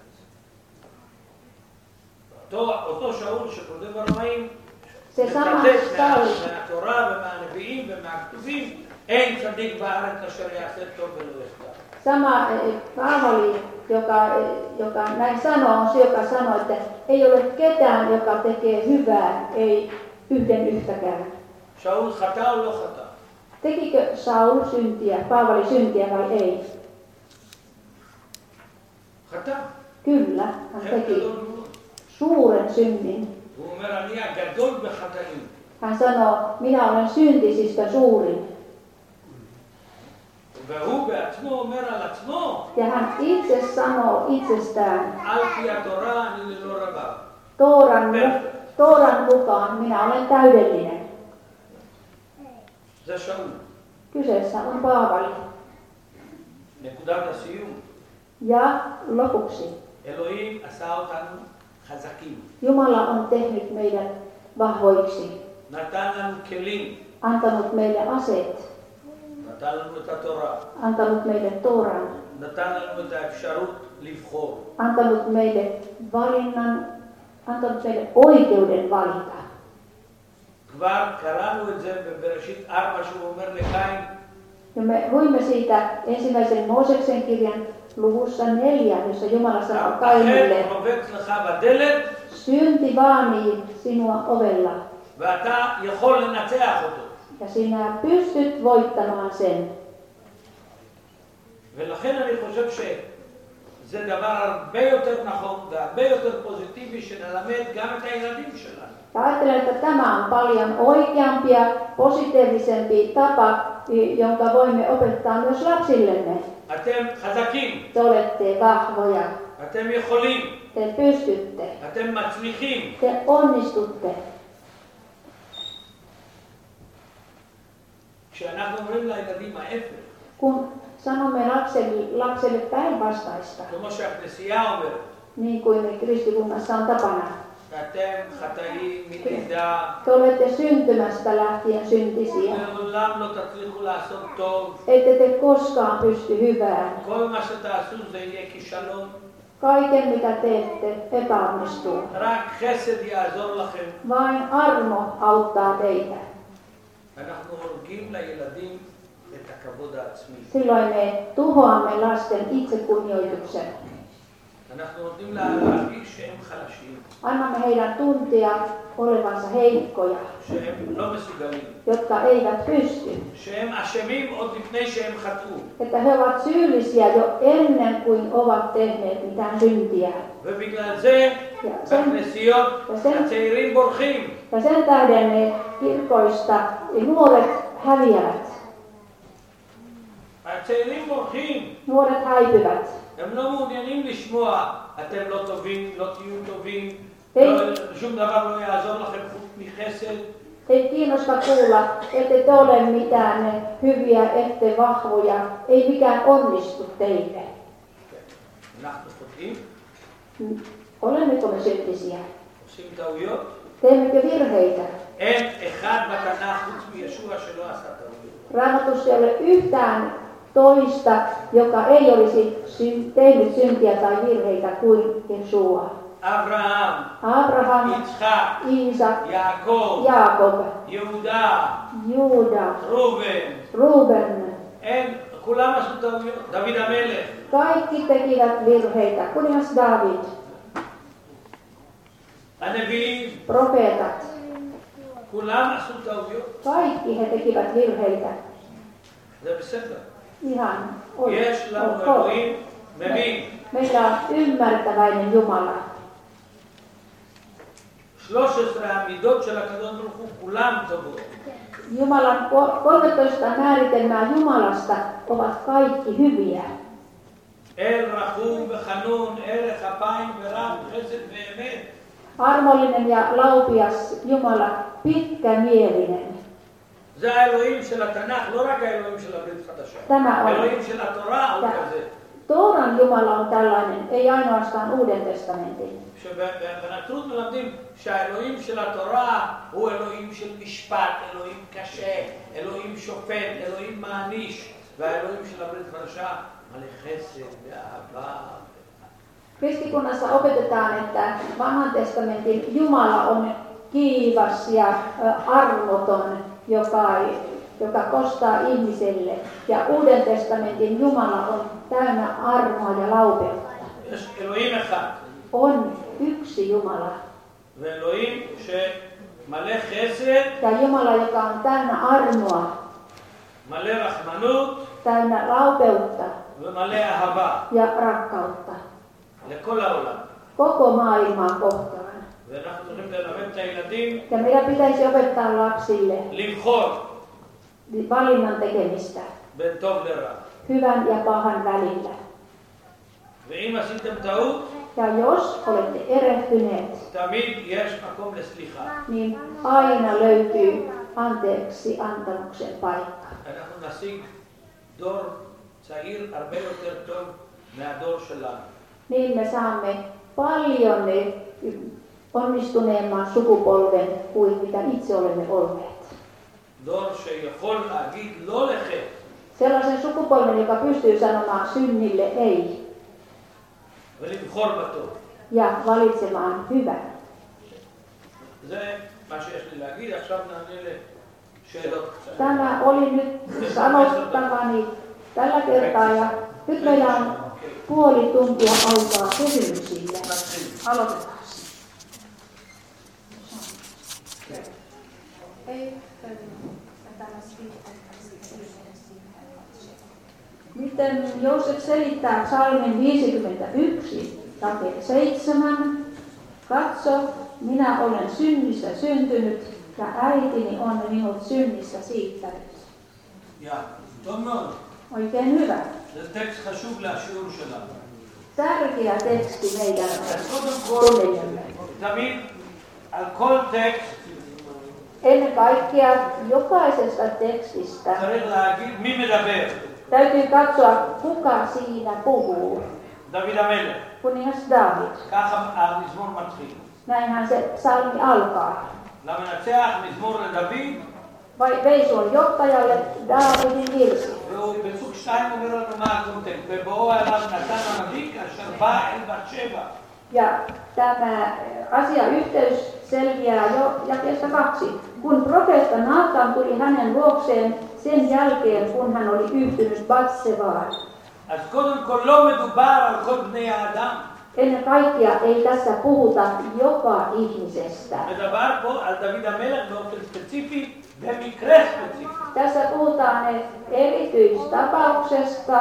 אותו שאול שקודם ברמאים Se sama מצטט Saul, מהתורה ומהנביאים ומהכתובים, אין צדיק בארץ אשר יעשה טוב ולא יחטא. sama Paavali, joka näin sanoo, on se, joka sanoo, että ei ole ketään, joka tekee hyvää, ei yhden yhtäkään. שאול חטא או לא חטא? Tekikö Saul syntiä, Paavali syntiä vai ei? חטא. Kyllä, hän teki suuren synnin. הוא אומר אני הגדול בחטאים. Hän sanoo, minä olen syntisistä suurin. והוא בעצמו אומר על עצמו, Ja hän itse sanoo itsestään, על פי התורה אני ללא רבב. Tooran mukaan minä olen täydellinen. זה שאול. Kyseessä on Paavali. נקודת הסיום. Ja lopuksi, אלוהים עשה אותנו חזקים. Jumala on tehnyt meidät vahvoiksi, נתן לנו כלים. antanut meille aseet, נתן לנו את התורה. antanut meille Tooran, נתן לנו את האפשרות לבחור. antanut meille valinnan, antanut meille oikeuden valita. כבר קראנו את זה בבראשית 4 שהוא אומר לקין, Ja me luimme siitä ensimmäisen Mooseksen kirjan luvussa 4, jossa Jumala sanoo Kainille, החטא רובץ לך בדלת synti vaanii sinua ovella ואתה יכול לנצח אותו. ja sinä pystyt voittamaan sen. ולכן אני חושב שזה דבר הרבה יותר נכון והרבה יותר פוזיטיבי שנלמד גם את הילדים שלנו. Ja ajattelen, että tämä on paljon oikeampi ja positiivisempi tapa, jonka voimme opettaa myös lapsillemme. אתם חזקים, Te olette vahvoja, אתם יכולים, te pystytte, אתם מצליחים. te onnistutte. כשאנחנו אומרים לילדים ההפך, kun sanomme lapselle päinvastaista, כמו שהכנסייה אומרת, niin kuin kristikunnassa on tapana. שאתם חטאים מלידה, Te olette syntymästä lähtien syntisiä. לעולם לא תצליחו לעשות טוב, Ette te koskaan pysty hyvään. כל מה שתעשו זה יהיה כישלון, Kaiken mitä teette epäonnistuu. רק חסד יעזור לכם. Vain armo auttaa teitä. אנחנו הורגים לילדים את הכבוד העצמי. Silloin me tuhoamme lasten itsekunnioituksen. אנחנו נותנים להרגיש שהם חלשים, Annamme heidän tuntea olevansa heikkoja, שהם לא מסוגלים, jotka eivät pysty. שהם אשמים עוד לפני שהם חטאו. Että he ovat syyllisiä jo ennen kuin ovat tehneet mitään syntiä. ובגלל זה בכנסיות הצעירים בורחים. Ja sen tähden ne kirkoista nuoret häviävät. הצעירים בורחים. Nuoret häipyvät. הם לא מעוניינים לשמוע, אתם לא טובים, לא תהיו טובים, שום דבר לא יעזור לכם חוץ מחסד. Ei kiinnosta kuulla, ette te ole mitään hyviä, ette vahvoja, ei mikään onnistu teille. אנחנו חוטאים. Olemmeko me syntisiä? עושים טעויות. Teemmekö virheitä? אין אחד בתנ"ך חוץ מישוע שלא עשה טעויות. Raamatussa ei ole yhtään toista, joka ei olisi tehnyt syntiä tai virheitä kuin Jesua. Abraham, Iisak, Jaakob, Juuda, Ruben. כולם עשו טעויות. דוד המלך. Kaikki tekivät virheitä. Kuningas David. הנביאים. Profeetat. כולם עשו טעויות. Kaikki he tekivät virheitä. זה בסדר. Ihan יש לנו אלוהים מבין. Meillä on ymmärtäväinen Jumala. 13 המידות של הקדוש ברוך הוא כולם טובות. Jumalan 13 määritelmää Jumalasta ovat kaikki hyviä. אל רחום וחנון, ערך אפיים ורב חסד ואמת. Armollinen ja laupias Jumala, pitkämielinen. זה האלוהים של התנ"ך, לא רק האלוהים של הברית החדשה. האלוהים של התורה הוא כזה. Tooran Jumala on tällainen, ei ainoastaan Uuden testamentin. בנצרות מלמדים שהאלוהים של התורה הוא אלוהים של משפט, אלוהים קשה, אלוהים שופט, אלוהים מעניש, והאלוהים של הברית החדשה מלא חסד ואהבה. Kristikunnassa opetetaan, että Vanhan testamentin Jumala on kiivas ja armoton, joka kostaa ihmiselle. Ja Uuden testamentin Jumala on täynnä armoa ja laupeutta. On yksi Jumala. Ja Jumala, joka on täynnä armoa, täynnä laupeutta ja rakkautta. Koko maailmaa kohtaan. Ja meidän pitäisi opettaa lapsille valinnan tekemistä hyvän ja pahan välillä. Ja jos olette erehtyneet, niin aina löytyy anteeksi antamuksen paikka. Niin me saamme paljon onnistuneemman sukupolven kuin mitä itse olemme olleet. Sellaisen sukupolven, joka pystyy sanomaan synnille ei. Ja valitsemaan hyvän. Tämä oli nyt sanottavani tällä kertaa ja nyt meillä on puoli tuntia aikaa kysymyksille. Aloitetaan. Miten Joosef selittää psalmin 51, jakeet 7. Katso, minä olen synnissä syntynyt ja äitini on minut synnissä siittänyt. Oikein hyvä. Tärkeä teksti meidän tunnelemme. תמיד על כל טקסט Ennen kaikkea jokaisesta tekstistä צריך להגיד מי מדבר. täytyy katsoa, kuka siinä puhuu. דוד המלך. Kuningas David. ככה המזמור מתחיל. Näinhän se psalmi alkaa. למנצח מזמור לדוד. Veisu on johtajalle Daavidin virsi. בפסוק 2 אומר לנו מה הקונטקסט. ובואו אליו נתן הנביא אשר בא אל בת שבע. Ja tämä asiayhteys selviää jo jakeesta 2. Kun profeetta Naatan tuli hänen luokseen sen jälkeen, kun hän oli yhtynyt Batsevaan. אז קודם כל לא מדובר על כל בני האדם. Ennen kaikkea ei tässä puhuta joka ihmisestä. מדובר פה על דוד המלך באופן ספציפי, במקרה ספציפי. Tässä puhutaan erityistapauksesta,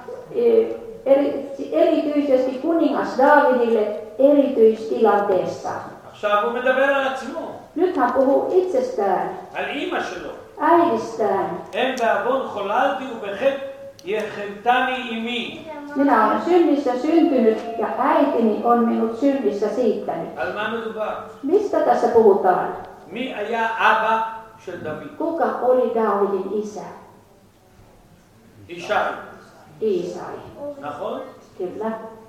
erityisesti kuningas Daavidille erityistilanteesta. עכשיו הוא מדבר על עצמו. Nyt hän puhuu itsestään, על אימא שלו. äidistään. אין בעוון חוללתי ובחטא יחמתני אמי. Minä olen synnissä syntynyt ja äitini on minut synnissä siittänyt. על מה מדובר? Mistä tässä puhutaan? מי היה אבא של דוד? Kuka oli Daavidin isä? ישי. Iisai. נכון? Kyllä.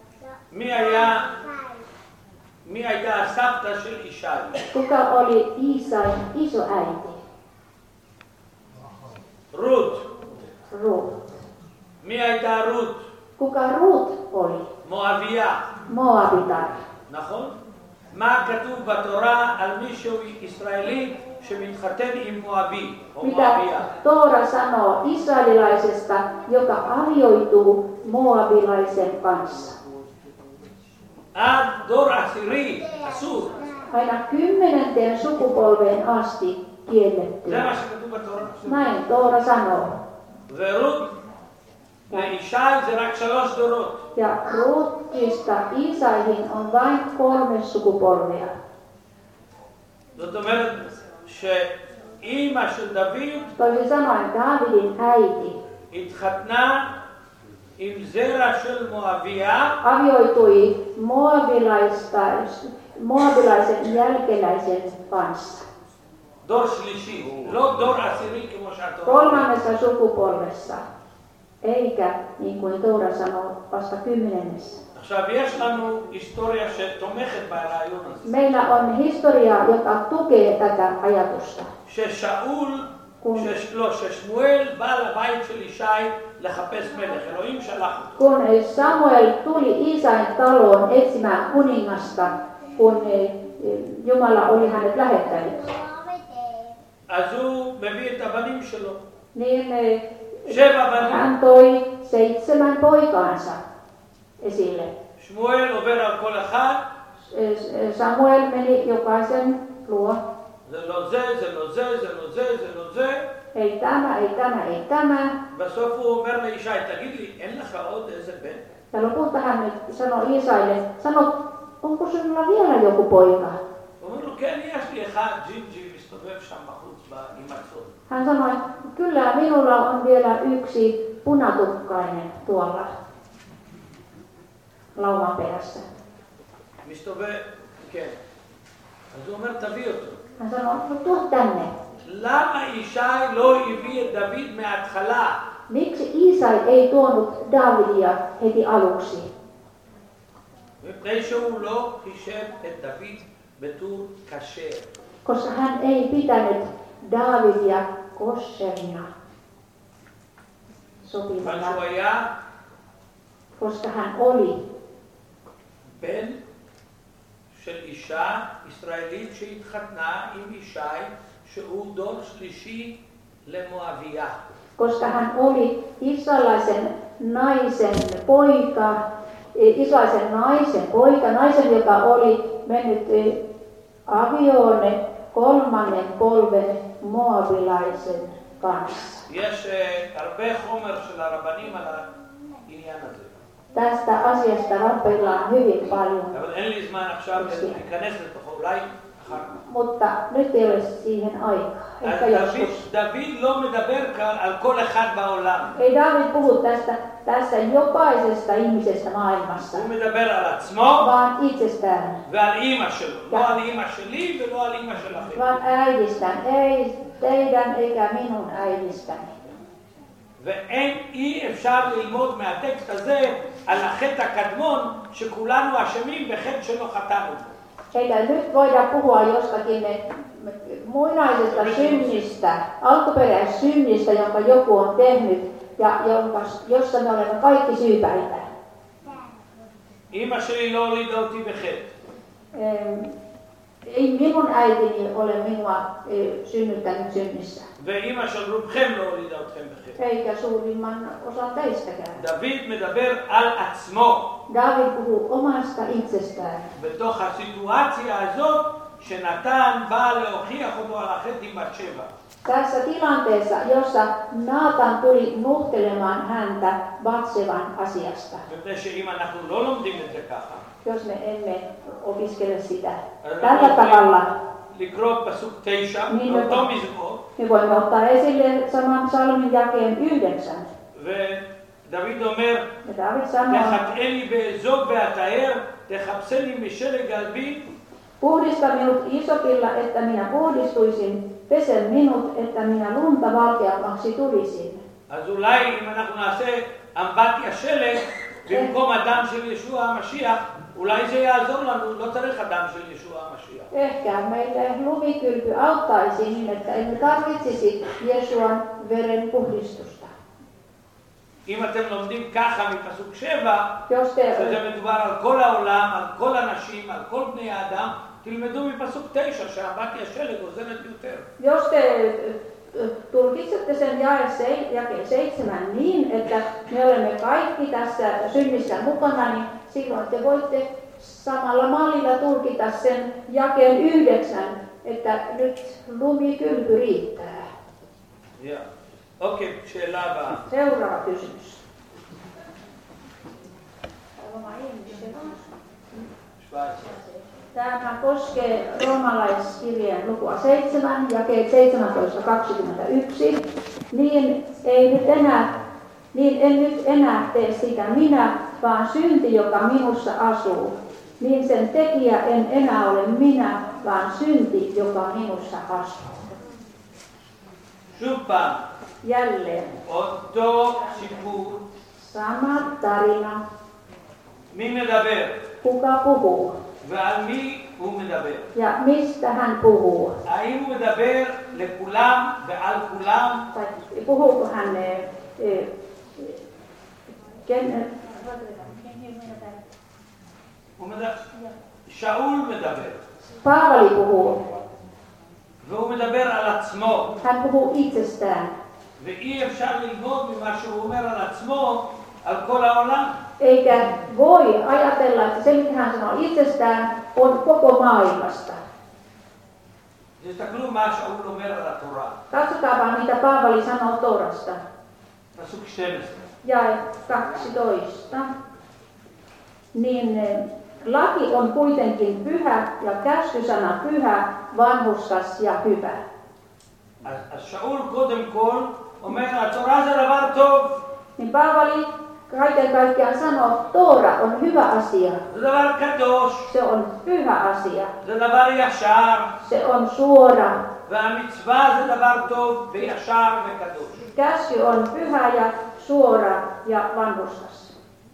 מי הייתה הסבתא של ישי? Kuka oli Iisain isoäiti? רות. Ruut. מי הייתה רות? Kuka Ruut oli? מואביה. Moabitar. נכון? מה כתוב בתורה על מישהו ישראלי שמתחתן עם מואבי או Mitä מואביה? Toora sanoo israelilaisesta, joka avioituu moabilaisen kanssa? עד דור עשירי, אסור. Aina 10. sukupolveen asti kielletty. זה מה שכתוב בתורה. Näin Toora sanoo. ורות וישי זה רק 3 דורות. Ja Ruutista Iisaihin on vain 3 sukupolvea. זאת אומרת שאימא של דוד Toisin sanoen Daavidin äiti התחתנה עם זרע של מואביה avioitui moabilaisen jälkeläisen kanssa. דור שלישי, לא דור עשירי כמו שהתורה. 3. sukupolvessa, eikä niin kuin Toora sanoo vasta 10. עכשיו יש לנו היסטוריה שתומכת ברעיון הזה. Meillä on historia, joka tukee tätä ajatusta. ששמואל בא לבית של ישי לחפש מלך, אלוהים שלח אותו. Kun Samuel tuli Iisain taloon etsimään kuningasta, kun Jumala oli hänet lähettänyt, אז הוא מביא את הבנים שלו. niin 7 בנים. hän toi 7 poikaansa esille. שמואל עובר על כל אחד. Samuel meni jokaisen luo. זה לא זה, זה לא זה, זה לא זה, זה לא זה. Ei tämä, ei tämä, ei tämä. בסוף הוא אומר לישי, תגיד לי, אין לך עוד איזה בן? Ja lopulta hän nyt sanoi Iisaille, onko sinulla vielä joku poika? הוא אומר לו, כן, יש לי אחד, ג'ינג'י, מסתובב שם בחוץ עם הצאן. Hän sanoi, kyllä minulla on vielä yksi punatukkainen tuolla lauman perässä. מסתובב, כן. אז הוא אומר, תביא אותו. Hän sanoi, no tuo tänne. למה ישי לא הביא את דוד מההתחלה? Miksi Iisai ei tuonut Daavidia heti aluksi? מפני שהוא לא חישב את דוד בתור כשר. Koska hän ei pitänyt Daavidia kosherina sopivana. שהוא היה Koska hän oli בן של אישה ישראלית שהתחתנה עם ישי שהוא דור שלישי למואביה. Koska hän oli israelilaisen naisen poika, naisen, joka oli mennyt avioon 3. polven moabilaisen kanssa. יש הרבה חומר של הרבנים על העניין הזה. Tästä asiasta rappeillaan hyvin paljon. אבל אין לי זמן עכשיו להיכנס לתוכו. אולי Mutta nyt ei ole siihen aikaa. Ehkä joskus. דוד לא מדבר כאן על כל אחד בעולם. Ei David puhu tästä jokaisesta ihmisestä maailmassa, הוא מדבר על עצמו vaan itsestään. ועל אימא שלו. לא על אימא שלי ולא על אימא שלכם. Vaan äidistään. Ei teidän eikä minun äidistäni. ואי אפשר ללמוד מהטקסט הזה על החטא הקדמון שכולנו אשמים בחטא שלא חטאנו. Eikä nyt voida puhua jostakin muinaisesta synnistä, alkuperäissynnistä, jonka joku on tehnyt ja jossa me olemme kaikki syypäitä. אמא שלי לא הולידה אותי בחטא. Ei minun äitini ole minua synnyttänyt synnissä. ואמא של רובכם לא הולידה אתכם בחטא. Eikä suurimman osan teistäkään. דוד מדבר על עצמו. David puhuu omasta itsestään. בתוך הסיטואציה הזאת שנתן בא להוכיח אותו על החטא עם בת שבע. Tässä tilanteessa, jossa Naatan tuli nuhtelemaan häntä Batsevan asiasta. מפני שאם אנחנו לא לומדים את זה ככה. Jos me emme opiskele sitä tällä tavalla, לקרוא פסוק 9, אותו מזמור. me voimme ottaa esille saman psalmin jakeen 9. ודוד אומר, Ja David sanoo, תחטאני באזוב ואתאר, תחפשני משלג גלבי. puhdista minut isopilla, että minä puhdistuisin, pese minut, että minä lunta valkeammaksi tulisin. אז אולי אם אנחנו נעשה אמבטיה שלג, במקום הדם של ישוע המשיח, אולי זה יעזור לנו, לא צריך הדם של ישוע המשיח. Ehkä meille lumikylpy auttaisi niin, että emme tarvitsisi Jesuan veren puhdistusta. אם אתם לומדים ככה מפסוק 7, Jos te, שזה מדובר על כל העולם, על כל הנשים, על כל בני האדם, תלמדו מפסוק 9 שהאמבטיה שלג עוזרת יותר. jos te tulkitsette sen jakeen 7 niin, että me olemme kaikki tässä synnissä mukana, niin silloin te voitte samalla mallilla tulkita sen jakeen 9, että nyt lumikylpy riittää. אוקיי, שאלה הבאה. Seuraava kysymys. 17. Tämä koskee roomalaiskirjeen lukua 7, jakeet 17-21. Niin en nyt enää tee sitä minä, vaan synti, joka minussa asuu. Niin sen tekijä en enää ole minä, vaan synti, joka minussa asuu. שוב פעם, Jälleen. אותו סיפור. Sama tarina. מי מדבר? Kuka puhuu? ועל מי הוא מדבר? Ja mistä hän puhuu? האם הוא מדבר לכולם ועל כולם? Tai puhuuko hän שאול מדבר. Paavali puhuu. והוא מדבר על עצמו. Hän puhuu itsestään. ואי אפשר ללמוד ממה שהוא אומר על עצמו על כל העולם. Eikä voi ajatella, että se mitä hän sanoo itsestään on koko maailmasta. תסתכלו מה שאול אומר על התורה. Katsotaanpa mitä Paavali sanoo Toorasta. פסוק 12. Jae 12. Niin laki on kuitenkin pyhä ja käskysana pyhä, vanhurskas ja hyvä. אז שאול קודם כל אומר התורה זה דבר טוב. Niin Paavali kaiken kaikkiaan sanoo, että Toora on hyvä asia. זה דבר קדוש. Se on pyhä asia. זה דבר ישר. Se on suora. והמצווה זה דבר טוב וישר וקדוש. Käsky on pyhä ja suora ja vanhurskas.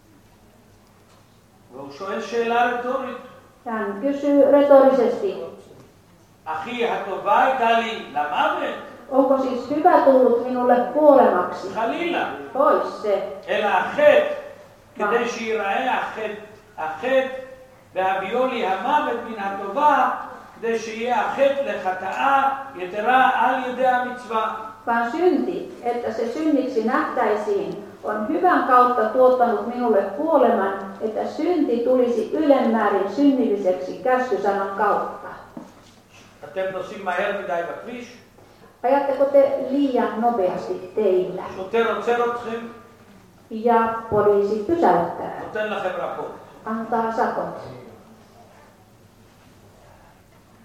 והוא שואל שאלה רטורית. Hän kysyy retorisesti, אחי הטובה הייתה לי למוות? onko siis hyvä tullut minulle kuolemaksi? חלילה. Pois se. אלא החטא, כדי שיראה החטא והביאו לי המוות מן הטובה, כדי שיהיה החטא לחטאה יתרה על ידי המצווה. Vaan synti, että se synniksi nähtäisiin, on hyvän kautta tuottanut minulle kuoleman, että synti tulisi ylemmäärin synnilliseksi käskysanan kautta. אתם נוסעים מהר מדי בכביש? Ajatteko te liian nopeasti teillä? שוטר עוצר אתכם? Ja poliisi pysäyttää. נותן לכם רפורט. Antaa sakot.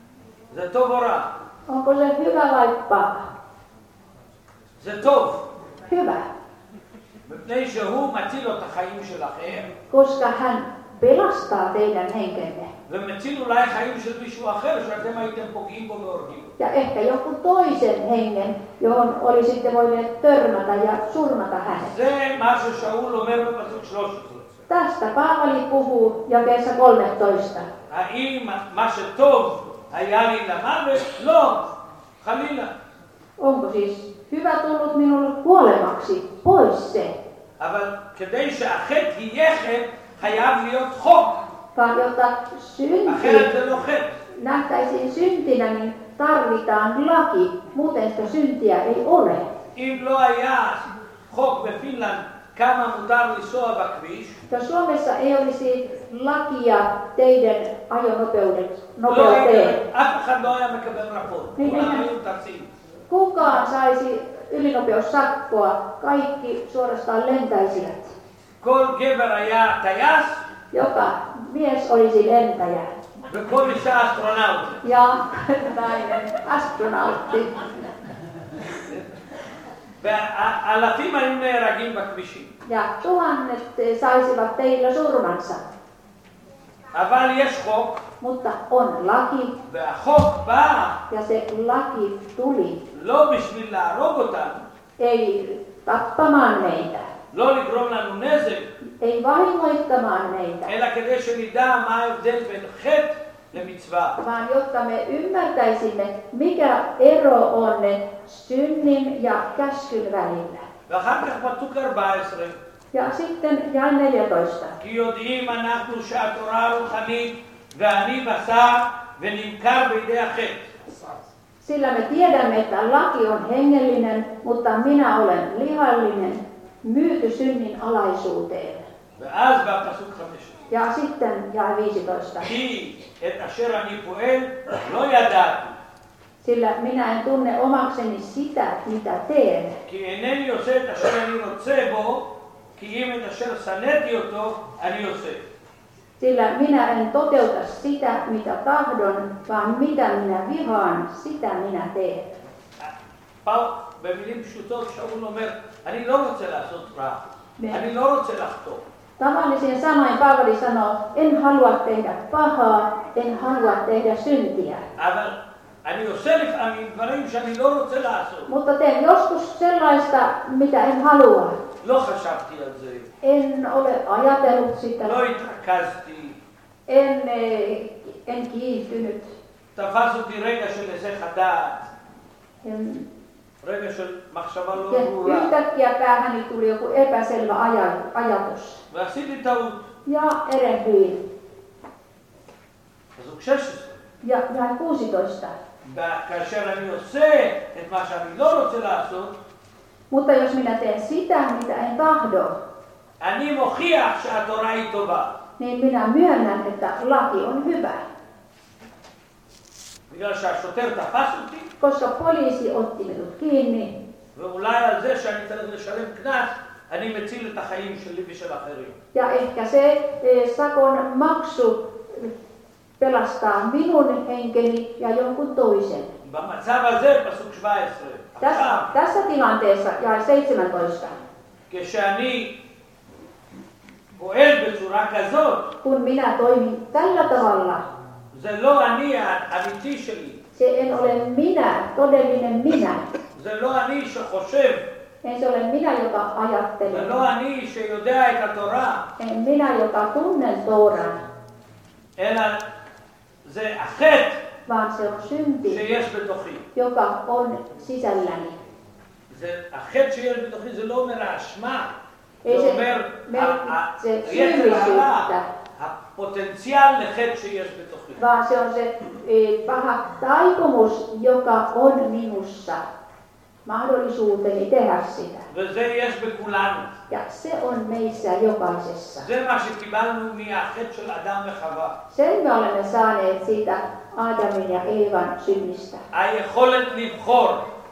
זה טוב או רע? Onko se hyvä vai paha? זה טוב. Hyvä, מפני שהוא מציל את החיים שלכם, koska hän pelastaa teidän henkenne. ומציל אולי חיים של מישהו אחר שאתם הייתם פוגעים בו והורגים. Ja ehkä joku toisen hengen, johon olisitte voineet törmätä ja surmata hänet. זה מה ששאול אומר בפסוק 13. Tästä Paavali puhuu jakeessa 13. האם מה שטוב היה לי למוות? לא, חלילה. Onko siis hyvä tullut minulle kuolemaksi? Pois se. אבל כדי שהחטא יהיה חטא, חייב להיות חוק. Vaan jotta אחרת synti זה לא חטא. nähtäisiin syntinä, niin tarvitaan laki. Muuten sitä syntiä ei ole. אם לא היה חוק בפינלנד כמה מותר לנסוע בכביש, Jos Suomessa ei olisi lakia teidän לא ajonopeuteen, אף אחד לא היה מקבל רפורט. niin כולם eihän היו טסים. kukaan saisi ylinopeussakkoa, kaikki suorastaan lentäisivät. כל גבר היה טייס Joka mies olisi lentäjä וכל אישה אסטרונאוטית. ja nainen astronautti. ואלפים היו נהרגים בכבישים. Ja tuhannet saisivat teillä surmansa. אבל יש חוק, Mutta on laki והחוק בא ja se laki tuli לא בשביל להרוג אותנו, ei tappamaan meitä, לא לגרום לנו נזק, ei vahingoittamaan meitä, אלא כדי שנדע מה ההבדל בין חטא למצווה. vaan jotta me ymmärtäisimme, mikä ero on synnin ja käskyn välillä. ואחר כך פסוק 14, Ja sitten jae 14. כי יודעים אנחנו שהתורה רוחנית ואני בשר ונמכר בידי החטא. Sillä me tiedämme, että laki on hengellinen, mutta minä olen lihallinen, myyty synnin alaisuuteen. ואז בפסוק 15, Ja sitten jae 15. כי את אשר אני פועל לא ידעתי, Sillä minä en tunne omakseni sitä, mitä teen. כי אינני עושה את אשר אני רוצה בו, כי אם את אשר שנאתי אותו, אני עושה. Sillä minä en toteuta sitä, mitä tahdon, vaan mitä minä vihaan, sitä minä teen. במילים פשוטות שאול אומר, אני לא רוצה לעשות רע, אני לא רוצה לחטוא. Tavallisin sanoin Paavali sanoo, en halua tehdä pahaa, en halua tehdä syntiä. אבל אני עושה לפעמים דברים שאני לא רוצה לעשות. Mutta teen joskus sellaista, mitä en halua. לא חשבתי על זה, En ole ajatellut sitä, לא התרכזתי, en kiihtynyt. תפס אותי רגע של היסח הדעת, En, רגע של מחשבה לא ja ברורה, yhtäkkiä päähäni tuli joku epäselvä ajatus. ועשיתי טעות. Ja erehdyin. פסוק 16, Ja jae 16. כאשר אני עושה את מה שאני לא רוצה לעשות, Mutta jos minä teen sitä, mitä en tahdo, אני מוכיח שהתורה היא טובה. niin minä myönnän, että laki on hyvä. בגלל שהשוטר תפס אותי, Koska poliisi otti minut kiinni, ואולי על זה שאני צריך לשלם קנס, אני מציל את החיים שלי ושל אחרים. ja ehkä se sakon maksu pelastaa minun henkeni ja jonkun toisen. במצב הזה, פסוק 17, עכשיו, Tässä tilanteessa jae 17. כשאני פועל בצורה כזאת, Kun minä toimin tällä tavalla, זה לא אני האמיתי שלי, se en ole minä, todellinen minä. זה לא אני שחושב, En se ole minä, joka זה ajattelee. לא אני שיודע את התורה, En minä, joka tunnen Tooran, אלא זה החטא vaan se on synti, שיש בתוכי. joka on sisälläni. החטא שיש בתוכי זה לא אומר האשמה, זה Ei se אומר merkitse היצר הרע, syyllisyyttä, הפוטנציאל לחטא שיש בתוכי. vaan se on se paha taipumus, joka on minussa. Mahdollisuuteni tehdä sitä. וזה יש בכולנו. Ja se on meissä jokaisessa. זה מה שקיבלנו מהחטא של אדם וחווה. Sen me olemme saaneet siitä Aadamin ja Eevan synnistä. היכולת לבחור.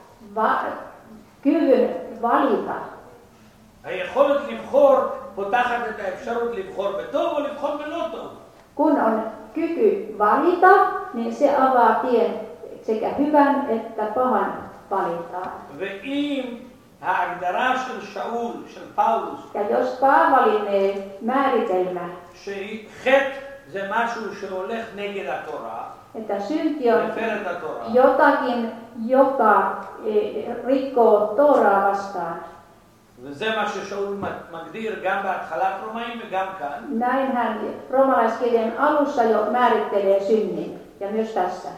Kyvyn valita. היכולת לבחור פותחת את האפשרות לבחור בטוב או לבחור בלא טוב. Kun on kyky valita, niin se avaa tien sekä hyvän että pahan valitaan. ואם ההגדרה של שאול, של פאולוס, Ja jos Paavalin määritelmä, שחטא זה משהו שהולך נגד התורה, että synti on מפר את התורה, jotakin, joka rikkoo Tooraa vastaan. וזה מה ששאול מגדיר גם בהתחלת רומאים וגם כאן. Näin hän roomalaiskirjan alussa jo määrittelee synnin, ja myös tässä.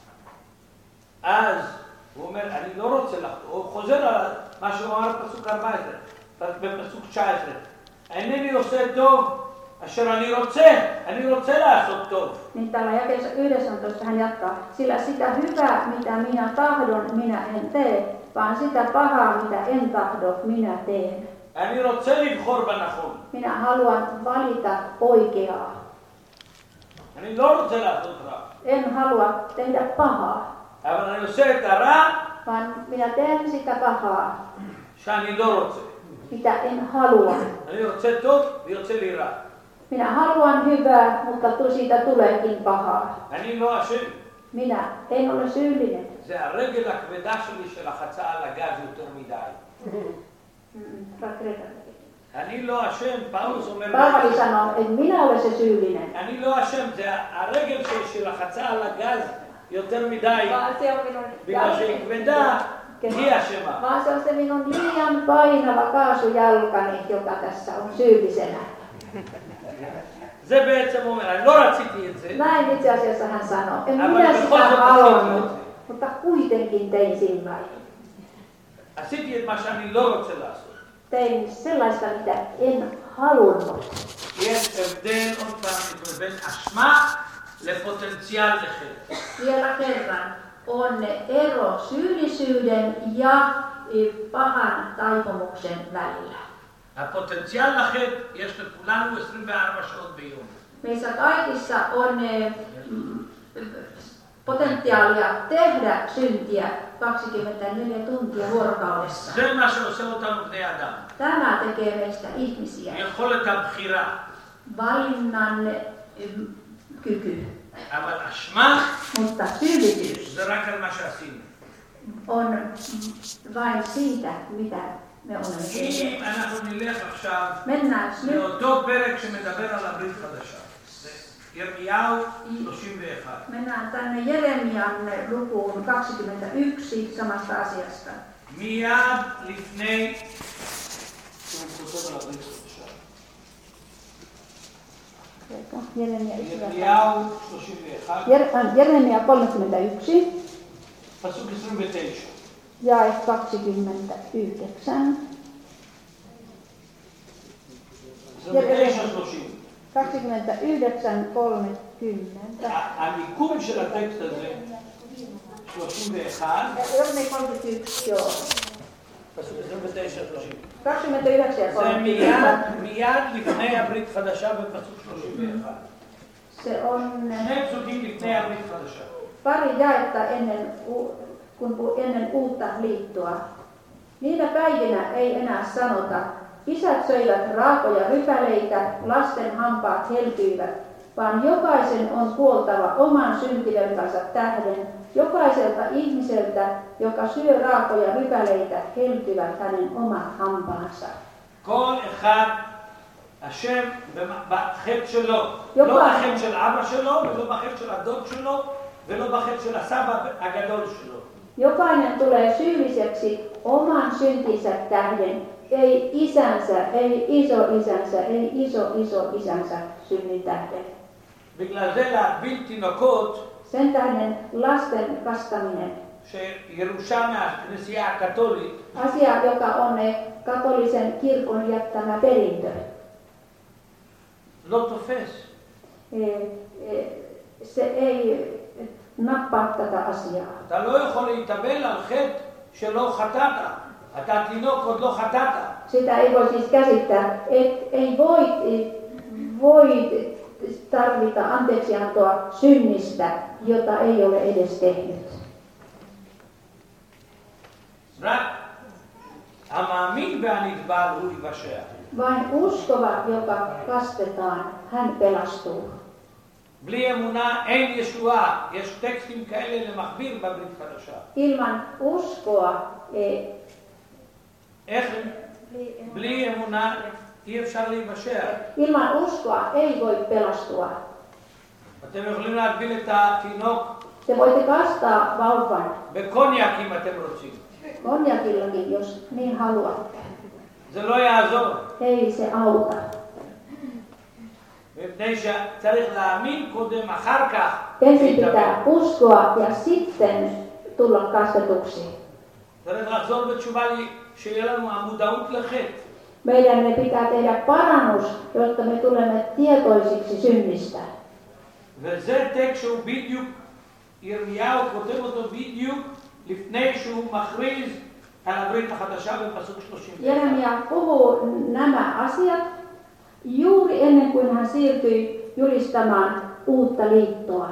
אז הוא אומר, אני לא רוצה לחטוא, הוא חוזר על מה שהוא אמר בפסוק 14, בפסוק 19. אינני עושה טוב אשר אני רוצה לעשות טוב. Niin täällä jakeessa 19 hän jatkaa, sillä sitä hyvää, mitä minä tahdon, minä en tee, vaan sitä pahaa, mitä en tahdo, minä teen. אני רוצה לבחור בנכון. Minä haluan valita oikeaa. אני לא רוצה לעשות רע. En halua tehdä pahaa, אבל אני עושה את הרע vaan minä teen sitä pahaa, שאני לא רוצה. mitä en halua. אני רוצה טוב ויוצא לי רע. Minä haluan hyvää, mutta siitä tuleekin pahaa. אני לא אשם. Minä en ole syyllinen. זה הרגל הכבדה שלי של החצה על הגז יותר מדי. אני לא אשם, פאולוס אומר... Paavali sanoo, että minä olen se syyllinen. אני לא אשם, זה הרגל של החצה על הגז יותר מדי. בגלל שהיא כבדה, היא אשמה. Vaan se on se minun liian painava kaasujalkani, joka tässä on syyllisenä. זה בעצם אומר, אני לא רציתי את זה. Näin itse asiassa hän sanoo. En minä sitä halunnut, mutta kuitenkin tein sillä lailla. עשיתי את מה שאני לא רוצה לעשות. Tein sellaista, mitä en halunnut. יש הבדל עוד פעם בין אשמה לפוטנציאל לחטא. Vielä kerran on ero syyllisyyden ja pahan taipumuksen välillä. הפוטנציאל לחטא יש לכולנו 24 שעות ביום. Meissä kaikissa on potentiaalia tehdä syntiä 24 tuntia vuorokaudessa. זה מה שעושה אותנו בני אדם. Tämä tekee meistä ihmisiä. יכולת הבחירה. Valinnan kyky. אבל אשמה Mutta syyllisyys זה רק על מה שעשינו. on vain siitä, mitä me olemme tehneet. אם אנחנו נלך עכשיו Mennään nyt. לאותו פרק שמדבר על הברית חדשה. ירמיהו 31. Mennään tänne Jeremian lukuun 21 samasta asiasta. מיד לפני שהוא כותב על הברית חדשה. ירמיהו 31. Jeremia 31. פסוק 29. Jae 29. 29:30. המיקום של הטקסט הזה, 31, Jeremia 31, joo. פסוק 29-30. 29 ja 30. זה מיד לפני הברית חדשה בפסוק 31. Se on שני פסוקים לפני הברית חדשה. pari jaetta ennen uutta liittoa. Niinä päivinä ei enää sanota, isät söivät raakoja rypäleitä, lasten hampaat heltyivät, vaan jokaisen on kuoltava oman syntivelkansa tähden. Jokaiselta ihmiseltä, joka syö raakoja rypäleitä, heltyvät hänen omat hampaansa. כל אחד אשם בחטא שלו. לא בחטא של אבא שלו, ולא בחטא של הדוד שלו, ולא בחטא של הסבא הגדול שלו. Jokainen tulee syylliseksi oman syntinsä tähden, ei isänsä, ei isoisänsä, ei isoisänsä synnin tähden. בגלל זה להטביל תינוקות, Sen tähden lasten kastaminen, שירושה מהכנסייה הקתולית, asia joka on katolisen kirkon jättämä perintö. לא תופס. Se ei nappaa tätä asiaa. אתה לא יכול להתאבל על חטא שלא חטאת. אתה תינוק עוד לא חטאת. Sitä ei voi siis käsittää, ei voi tarvita anteeksiantoa synnistä, jota ei ole edes tehnyt. רק המאמין והנטבל הוא ייוושע. Vain uskova, joka kastetaan, hän pelastuu. בלי אמונה אין ישועה. יש טקסטים כאלה למכביר בברית חדשה. Ilman uskoa איך? בלי אמונה אי אפשר להיוושע. Ilman uskoa ei voi pelastua. אתם יכולים להגביל את התינוק Te voitte kastaa vauvan בקוניאק אם אתם רוצים. konjakillakin, jos niin haluatte. זה לא יעזור. Ei se auta. מפני שצריך להאמין קודם, אחר כך. Ensin pitää uskoa ja sitten tulla kasvatuksiin. צריך לחזור בתשובה שיהיה לנו המודעות לחטא. Meidän pitää tehdä parannus, jotta me tulemme tietoisiksi synnistä. וזה טקסט שהוא בדיוק, ירמיהו כותב אותו בדיוק לפני שהוא מכריז על הברית החדשה בפסוק 31. Jeremia puhuu nämä asiat juuri ennen kuin hän siirtyi julistamaan uutta liittoa.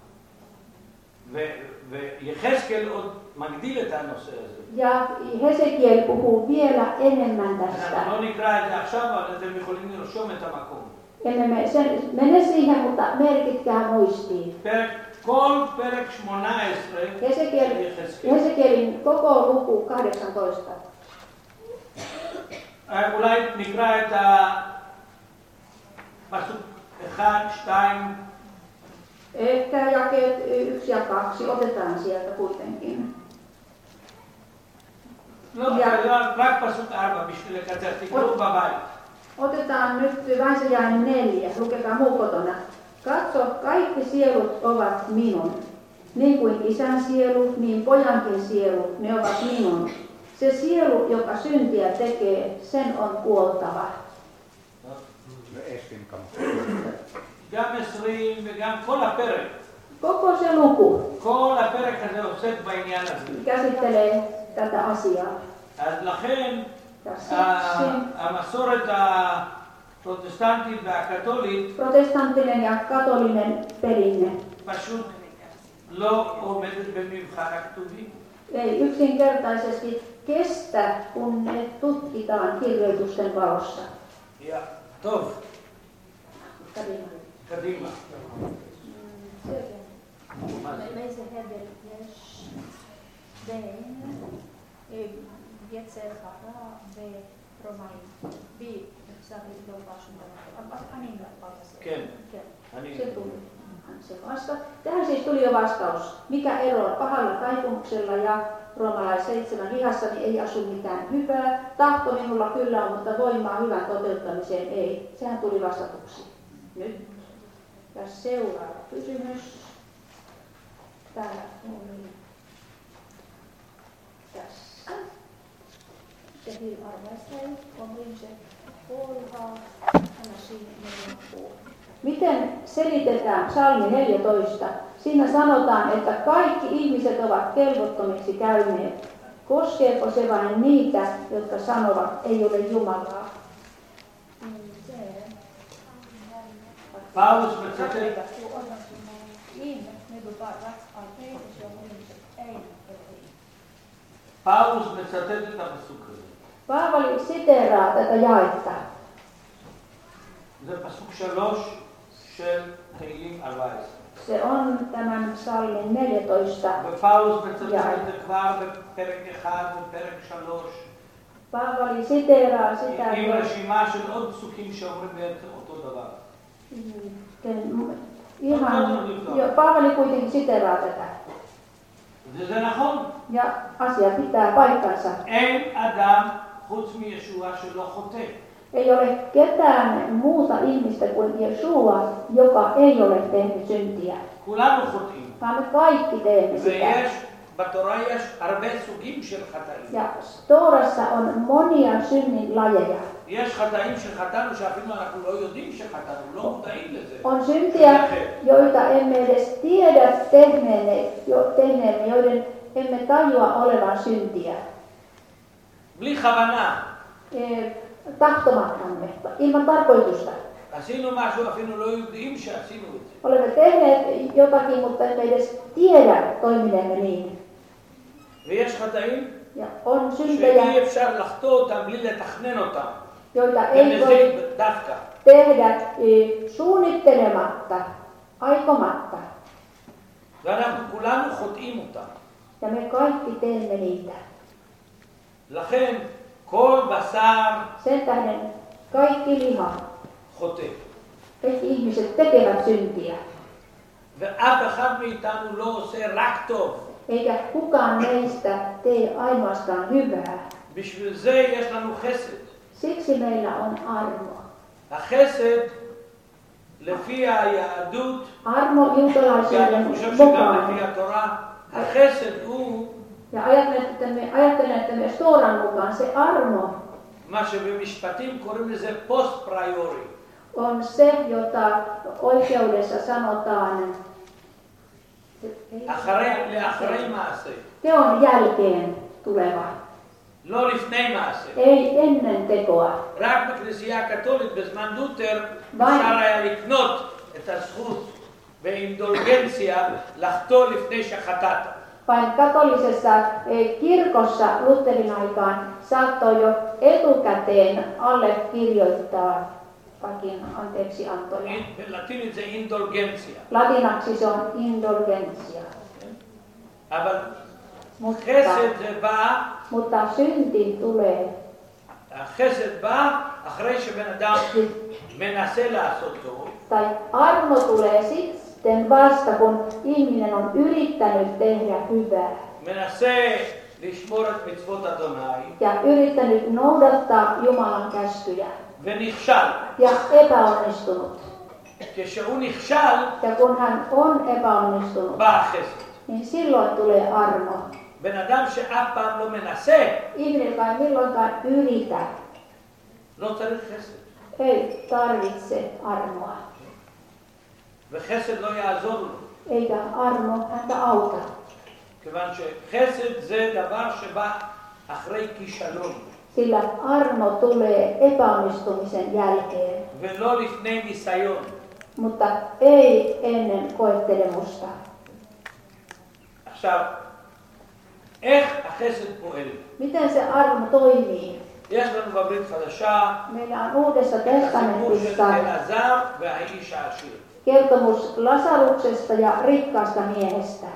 ויחזקאל עוד מגדיל את הנושא הזה. Ja Hesekiel puhuu vielä enemmän tästä. אנחנו לא נקרא את זה עכשיו, אבל אתם יכולים לרשום את המקום. Emme mene siihen, mutta merkitkää muistiin. כל פרק 18 Hesekielin koko luku 18. אולי נקרא את הפסוק 1, 2. Ehkä jakeet 1 ja 2 otetaan sieltä kuitenkin. לא, רק פסוק 4 בשביל לקצר, תקראו בבית. Otetaan nyt Väisöjäinen 4, lukekaa muu kotona. Katso, kaikki sielut ovat minun. Niin kuin isän sielu, niin pojankin sielu, ne ovat minun. Se sielu, joka syntiä tekee, sen on kuoltava. גם 20 וגם כל הפרק. Koko se luku כל הפרק הזה עוסק בעניין הזה. käsittelee tätä asiaa. אז לכן Ja siksi המסורת הפרוטסטנטית והקתולית protestanttinen ja katolinen perinne פשוט לא עומדת במבחן הכתובים. ei yksinkertaisesti kestä, kun ne tutkitaan kirjoitusten valossa. Ja, טוב. קדימה. לאיזה הבל יש בין יצר הרע ורומאים? בי אפשר לבדוק משהו דבר. אני מפרסם. כן. Se tuli. Se vasta. Tähän siis tuli jo vastaus. Mikä ero on pahalla taipumuksella ja roomalais 7 lihassani ei asu mitään hyvää. Tahto minulla kyllä on, mutta voimaa hyvän toteuttamiseen ei. Sehän tuli vastatuksi. Nyt. Ja seuraava kysymys. Täällä oli tässä. Se arvaisee, omrin se polhaa, Miten selitetään psalmi 14? Siinä sanotaan, että kaikki ihmiset ovat kelvottomiksi käyneet. Koskeeko se vain niitä, jotka sanovat, ei ole Jumalaa? Paulus מצטט פאולוס מצטט את הפסוק הזה. Paavali siteeraa tätä jaetta. זה פסוק 3 של תהילים 14. Se on tämän psalmin 14. ופאולוס מצטט את זה כבר בפרק 1 ופרק 3. Paavali siteeraa sitä. עם רשימה של עוד פסוקים שאומרים בעצם אותו דבר. Paavali kuitenkin siteeraa tätä. וזה נכון. Ja asia pitää paikkansa. אין אדם חוץ מישוע שלא חוטא. Ei ole ketään muuta ihmistä kuin Jesua, joka ei ole tehnyt syntiä. כולנו חוטאים. Vaan me kaikki teemme sitä. ויש בתורה יש הרבה סוגים של חטאים. Ja Toorassa on monia synnin lajeja. יש חטאים שחטאנו שאפילו אנחנו לא יודעים שחטאנו, לא מודעים לזה. On syntiä, joita emme edes tiedä tehneemme, joiden emme tajua olevan syntiä. בלי כוונה. Tahtomattamme, ilman tarkoitusta. עשינו משהו אפילו לא יודעים שעשינו את זה. Olemme tehneet jotakin, mutta emme edes tiedä toimineemme niin. ויש חטאים Ja on syntejä, שאי אפשר לחטוא אותם בלי לתכנן אותם. joita ei voi דווקא. tehdä suunnittelematta, aikomatta. ואנחנו כולנו חוטאים אותם. Ja me kaikki teemme niitä. לכן כל בשר Sen tähden kaikki liha, חוטא. kaikki ihmiset tekevät syntiä. ואף אחד מאיתנו לא עושה רק טוב. Eikä kukaan meistä tee ainoastaan hyvää. בשביל זה יש לנו חסד. Siksi meillä on armo. החסד לפי היהדות, Armo ואני juutalaisuuden חושב שגם mukaan. לפי התורה, החסד הוא Ja ajattelen, että myös Tooran mukaan se armo מה שבמשפטים קוראים לזה פוסט פריורי. on se, jota oikeudessa sanotaan לאחרי מעשה. teon jälkeen tuleva. לא לפני מעשה. Ei ennen tekoa. רק בכנסייה הקתולית בזמן לותר ביי. אפשר היה לקנות את הזכות באינדולגנציה לחטוא לפני שחטאת. Vain katolisessa kirkossa Lutherin aikaan saattoi jo etukäteen allekirjoittaa anteeksiantoja. בלטינית זה אינדולגנציה. Latinaksi se on indulgenssia. אבל חסד זה בא, Mutta synti tulee, החסד בא אחרי שבן אדם מנסה לעשות טוב, tai armo tulee sitten vasta, kun ihminen on yrittänyt tehdä hyvää מנסה לשמור את מצוות אדוני, ja yrittänyt noudattaa Jumalan käskyjä ונכשל. ja epäonnistunut. כשהוא נכשל, Ja kun hän on epäonnistunut, בא החסד. niin silloin tulee armo. בן אדם שאף פעם לא מנסה, Ihminen, joka ei milloinkaan yritä, לא צריך חסד. ei tarvitse armoa, וחסד לא יעזור לו. eikä armo häntä auta. כיוון שחסד זה דבר שבא אחרי כישלון, Sillä armo tulee epäonnistumisen jälkeen, ולא לפני ניסיון. mutta ei ennen koettelemusta. עכשיו, איך החסד פועל? Miten se armo toimii? יש לנו בברית חדשה Meillä on Uudessa את הסיפור של testamentissa אלעזר והאיש העשיר. kertomus Lasaruksesta ja rikkaasta miehestä.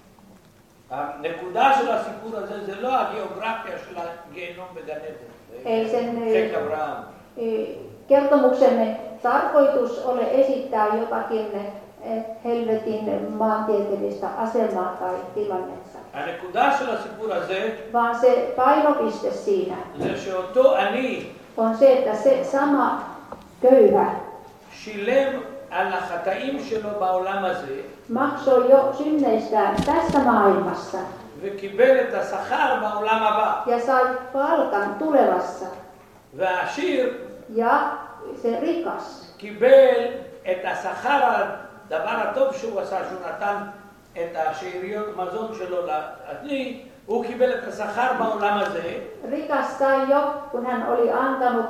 הנקודה של הסיפור הזה זה לא הגיאוגרפיה של הגיהנום בגן עדן. Ei sen חיק אברהם. kertomuksemme tarkoitus ole esittää jotakin helvetin maantieteellistä asemaa tai tilannetta, הנקודה של הסיפור הזה vaan se painopiste siinä זה שאותו עני on se, että se sama köyhä שילם על החטאים שלו בעולם הזה maksoi jo synneistään tässä maailmassa וקיבל את השכר בעולם הבא. ja sai palkan tulevassa. והעשיר Ja se rikas קיבל את השכר על הדבר הטוב שהוא עשה, שהוא נתן את השאריות מזון שלו לעני, הוא קיבל את השכר בעולם הזה. rikas sai jo, kun hän oli antanut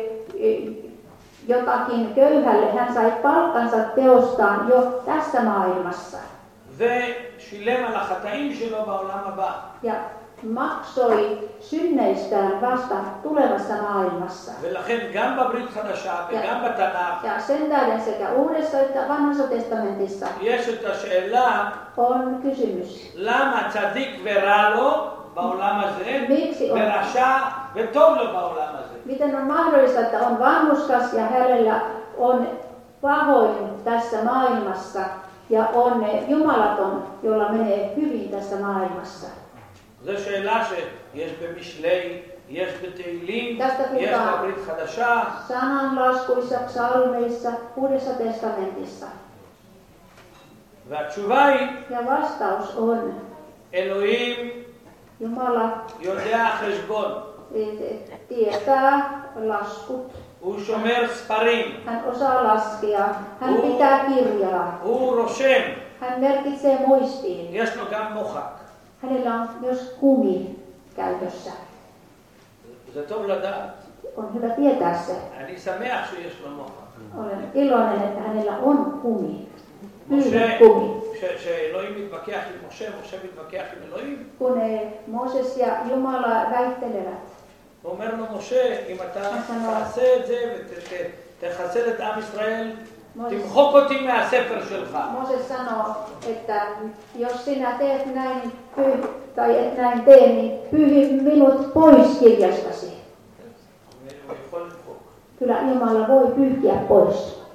jotakin köyhälle, hän sai palkkansa teostaan jo tässä maailmassa. ושילם על החטאים שלו בעולם הבא. Ja maksoi synneistään vasta tulevassa maailmassa. ולכן גם בברית חדשה וגם בתנ"ך Ja sen tähden sekä Uudessa että Vanhassa testamentissa יש את השאלה on kysymys. למה צדיק ורע לו בעולם הזה Miksi on? ורשע וטוב לו בעולם הזה. Miten on mahdollista, että on vanhurskas ja hänellä on pahoin tässä maailmassa ja on jumalaton, jolla menee hyvin tässä maailmassa? זו שאלה שיש במשלי, יש בתהילים, tästä יש puhutaan בברית חדשה. sananlaskuissa, psalmeissa, Uudessa testamentissa. והתשובה היא, Ja vastaus on, אלוהים Jumala יודע חשבון, tietää laskut. הוא שומר ספרים, Hän osaa laskea, hän pitää kirjaa, הוא רושם, hän merkitsee muistiin. יש לו גם מוחק. Hänellä on myös kumi käytössä. זה טוב לדעת. On hyvä tietää se. אני שמח שיש לו מוחק. Olen iloinen, että hänellä on kumi. משה, Kumi. שאלוהים מתווכח עם משה, משה מתווכח עם אלוהים. Kun Mooses ja Jumala väittelevät, הוא אומר לו, משה, אם אתה תעשה את זה ותחסל את עם ישראל, תמחוק אותי מהספר שלך. Mooses sanoo, että jos sinä teet näin, tai et näin tee, niin pyyhi minut pois kirjastasi. Kyllä Jumala voi pyyhkiä pois.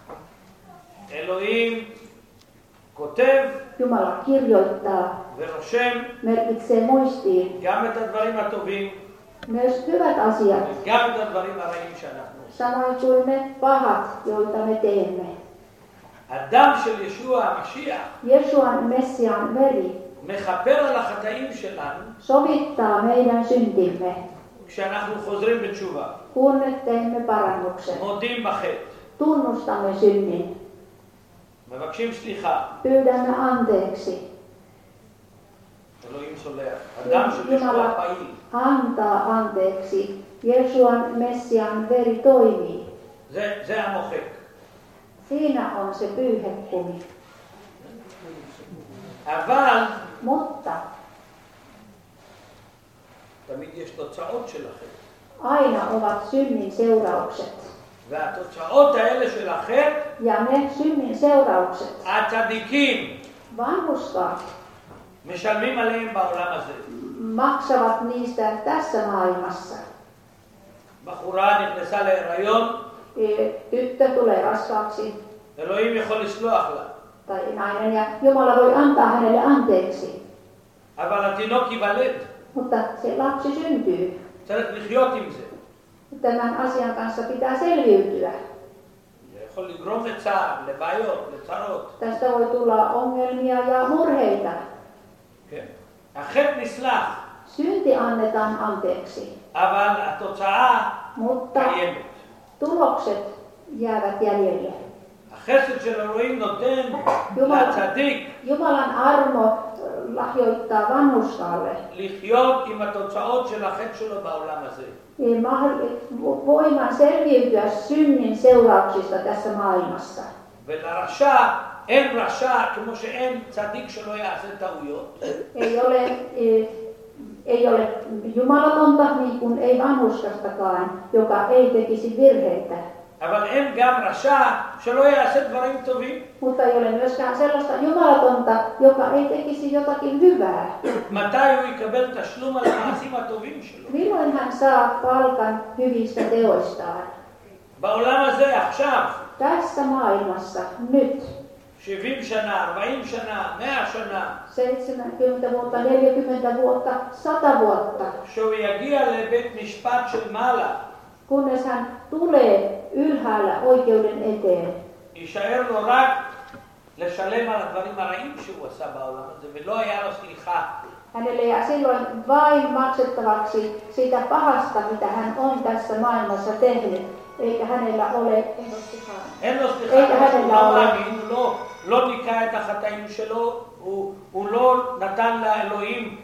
אלוהים כותב Jumala kirjoittaa, ורושם merkitsee muistiin גם את הדברים הטובים, myös hyvät asiat, גם את הדברים הרעים שאנחנו עושים. samoin kuin ne pahat, joita me teemme. הדם של ישוע המשיח Jesuan Messiaan veri מכפר על החטאים שלנו sovittaa meidän syntimme, כשאנחנו חוזרים בתשובה, kun teemme parannuksen. מודים בחטא, Tunnustamme synnin, מבקשים סליחה, pyydämme anteeksi. אלוהים סולח. הדם של ישוע Jumala פעיל. antaa anteeksi. Jesuan Messiaan veri toimii. זה המוחק. Siinä on se pyyhekumi. אבל Mutta תמיד יש תוצאות של החטא. aina ovat synnin seuraukset. והתוצאות האלה של החטא, Ja ne synnin seuraukset, הצדיקים vanhurskaat, משלמים עליהם בעולם הזה. maksavat niistä tässä maailmassa. בחורה נכנסה להיריון, Tyttö tulee raskaaksi אלוהים יכול לסלוח לה. tai nainen ja Jumala voi antaa hänelle anteeksi. אבל התינוק ייוולד, Mutta se lapsi syntyy. צריך לחיות עם זה. Tämän asian kanssa pitää selviytyä. זה יכול לגרום לצער, לבעיות, לצרות. Tästä voi tulla ongelmia ja murheita. כן. החטא נסלח, Synti annetaan anteeksi, אבל התוצאה mutta קיימת. tulokset jäävät jäljelle. החסד של אלוהים נותן Jumala- לצדיק Jumalan armo lahjoittaa vanhurskaalle לחיות עם התוצאות של החטא שלו בעולם הזה. voiman selviytyä synnin seurauksista tässä maailmassa. ולרשע אין רשע כמו שאין צדיק שלא יעשה טעויות. Ei ole jumalatonta niin kuin ei vanhurskastakaan, joka ei tekisi virheitä. אבל אין גם רשע שלא יעשה דברים טובים. Mutta ei ole myöskään sellaista jumalatonta, joka ei tekisi jotakin hyvää. מתי הוא יקבל תשלום על המעשים הטובים שלו? Milloin hän saa palkan hyvistä teoistaan? בעולם הזה עכשיו, Tässä maailmassa, nyt, 70 שנה, 40 שנה, 100 שנה, 70 vuotta, 40 vuotta, 100 vuotta, שהוא יגיע לבית משפט של מעלה, kunnes hän tulee ylhäällä oikeuden eteen. יישאר לו רק לשלם על הדברים הרעים שהוא עשה בעולם הזה, ולא היה לו סליחה. Hänelle jää silloin vain maksettavaksi siitä pahasta, mitä hän on tässä maailmassa tehnyt, eikä hänellä ole אין לו סליחה, eikä הוא hänellä לא ole מאמין, הוא לא ניקה את החטאים שלו, הוא לא נתן לאלוהים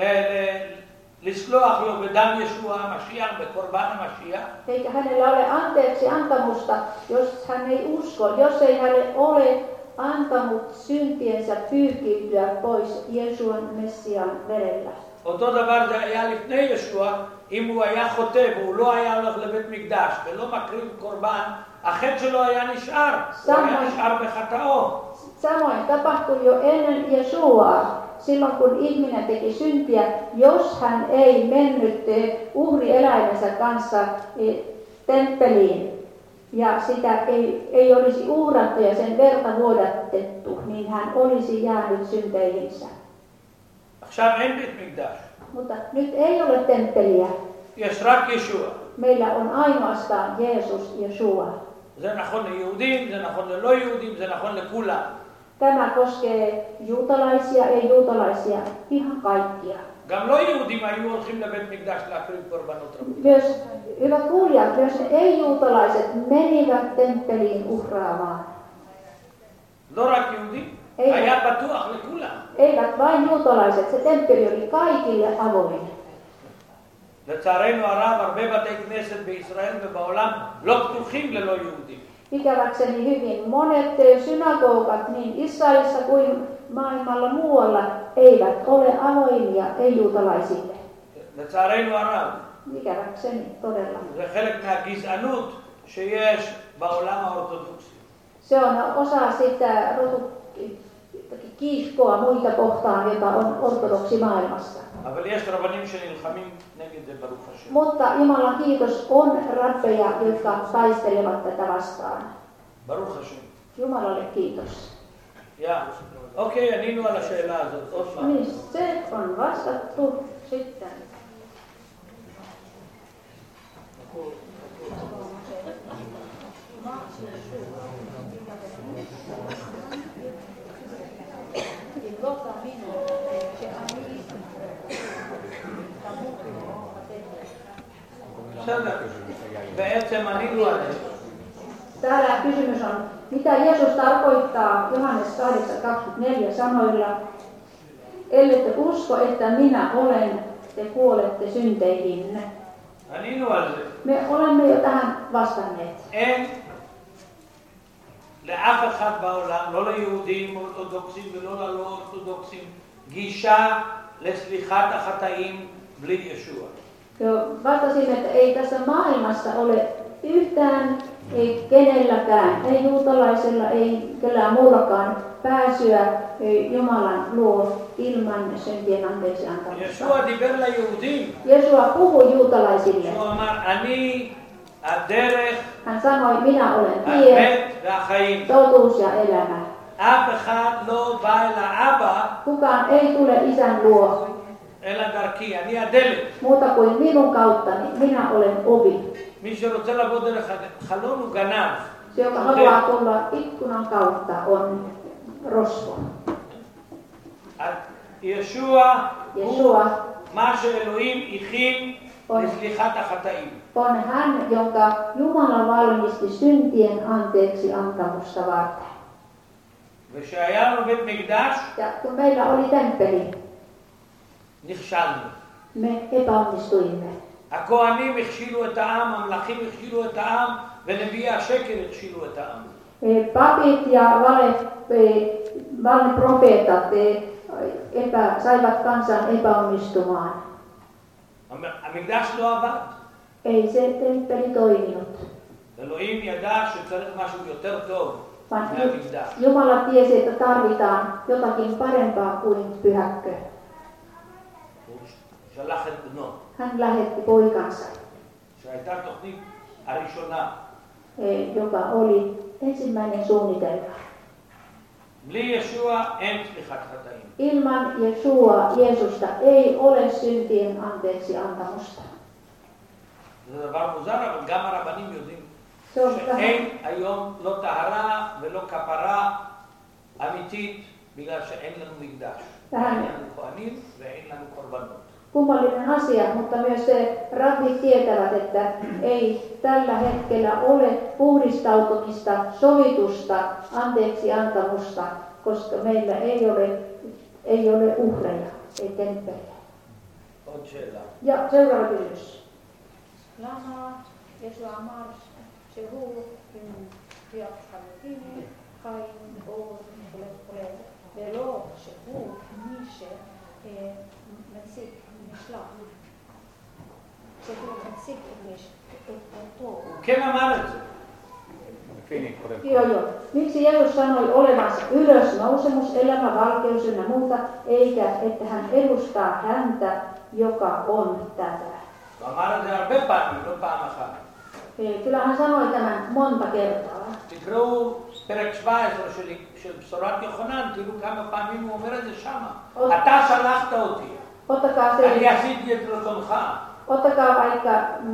לסלוח לו בדם ישוע המשיח, בקורבן המשיח. eikä hänellä ole anteeksi antamusta, jos hän ei usko, jos ei hänelle ole antanut syntiensä pyyhkiytyä pois Jeesuan Messiaan verellä. אותו דבר זה היה לפני ישוע, אם הוא היה חוטא והוא לא היה הולך לבית מקדש ולא מקריב קורבן, החטא שלו היה נשאר, הוא היה נשאר בחטאו. Samoin tapahtui jo ennen Jesuaa, silloin kun ihminen teki syntiä, jos hän ei mennyt uhrieläimensä kanssa temppeliin ja sitä ei olisi uhrattu ja sen verta vuodatettu, niin hän olisi jäänyt synteihinsä. עכשיו אין בית מקדש, Mutta nyt ei ole temppeliä. יש רק ישוע. Meillä on ainoastaan Jeesus, Jeshua. זה נכון ליהודים, זה נכון ללא יהודים, זה נכון לכולם. Tämä koskee juutalaisia, ei juutalaisia, ihan kaikkia. גם לא יהודים היו הולכים לבית מקדש להקריב קורבנות רבים. Myös, hyvät kuulijat, myös ne ei-juutalaiset menivät temppeliin uhraamaan. לא רק יהודים, Ei. היה פתוח לכולם. Eivät vain juutalaiset, se temppeli oli kaikille avoin. לצערנו הרב, הרבה בתי כנסת בישראל ובעולם לא פתוחים ללא יהודים. Ikäväkseni hyvin monet synagogat niin Israelissa kuin maailmalla muualla eivät ole avoimia ei-juutalaisille. לצערנו הרב, Ikäväkseni todella. זה חלק מהגזענות שיש בעולם האורתודוקסי. Se on osa sitä kiihkoa muita kohtaan, jota on ortodoksimaailmassa. Mutta Jumalan kiitos on rabbeja, jotka taistelevat tätä vastaan. Jumalalle kiitos. Okei, niin on se. Niin, se on vastattu sitten. Täällä kysymys on, mitä Jeesus tarkoittaa Johannes 8:24 sanoilla, ellette usko, että minä olen, te kuolette synteihinne. Me olemme jo tähän vastanneet. לאף אחד בעולם, לא ליהודים אורתודוקסים ולא ללא אורתודוקסים, גישה לסליחת החטאים בלי ישוע. Vastasin, että ei tässä maailmassa ole yhtään, ei kenelläkään, ei juutalaisella, ei kellään muullakaan pääsyä Jumalan luo ilman syntien anteeksi antamista. ישוע דיבר ליהודים. Jesua puhui juutalaisille. הוא אמר, אני הדרך, Hän sanoi, minä olen tie, האמת והחיים. totuus ja elämä. אף אחד לא בא אל האבא, Kukaan ei tule isän luo אלא דרכי, אני הדלת. muuta kuin minun kauttani. Minä olen ovi. מי שרוצה לבוא דרך החלון הוא גנב. Se, joka haluaa tulla ikkunan kautta, on rosvo. ישוע הוא Jesua מה שאלוהים הכין לסליחת החטאים. on hän, jonka Jumala valmisti syntien anteeksi antamusta varten. ושהיה לנו בית מקדש, Ja kun meillä oli temppeli, נכשלנו. me epäonnistuimme. הכהנים הכשילו את העם, המלכים הכשילו את העם, ונביאי השקר הכשילו את העם. Papit ja valeprofeetat saivat kansan epäonnistumaan. המקדש לא עבד. Ei se temppeli toiminut. אלוהים ידע שצריך משהו יותר טוב Vaan מהמקדש. Jumala tiesi, että tarvitaan jotakin parempaa kuin pyhäkkö. הוא שלח את בנו, Hän lähetti poikansa, שהייתה תוכנית הראשונה. joka oli ensimmäinen suunnitelma. בלי ישוע אין סליחת חטאים. Ilman Jesua, Jeesusta, ei ole syntien anteeksi antamusta. זה דבר מוזר, אבל גם הרבנים יודעים Se on שאין היום לא טהרה ולא כפרה אמיתית, בגלל שאין לנו מקדש. אין לנו כהנים ואין לנו קורבנות. kummallinen asia, mutta myös rabbit tietävät, että ei tällä hetkellä ole puhdistautumista, sovitusta, anteeksi antamusta, koska meillä ei ole uhreja, ei temppeliä. עוד שאלה. Ja seuraava kysymys. למה ישוע אמר שהוא יחד חיים אור וכו' ולא שהוא מי שמציג משלח, שהוא מציג אותו. כן אמר את זה. Joo. Miksi Jeesus sanoi olevansa ylösnousemus, elämä, valkeus ja muuta, eikä että hän edustaa häntä, joka on tätä? הוא אמר את זה הרבה פעמים, לא פעם אחת. Kyllä hän sanoi tämän monta kertaa. תקראו פרק 17 של בשורת יוחנן, תראו כמה פעמים הוא אומר את זה שמה. אתה שלחת אותי, Ottakaa אני se, עשיתי את רצונך. ottakaa vaikka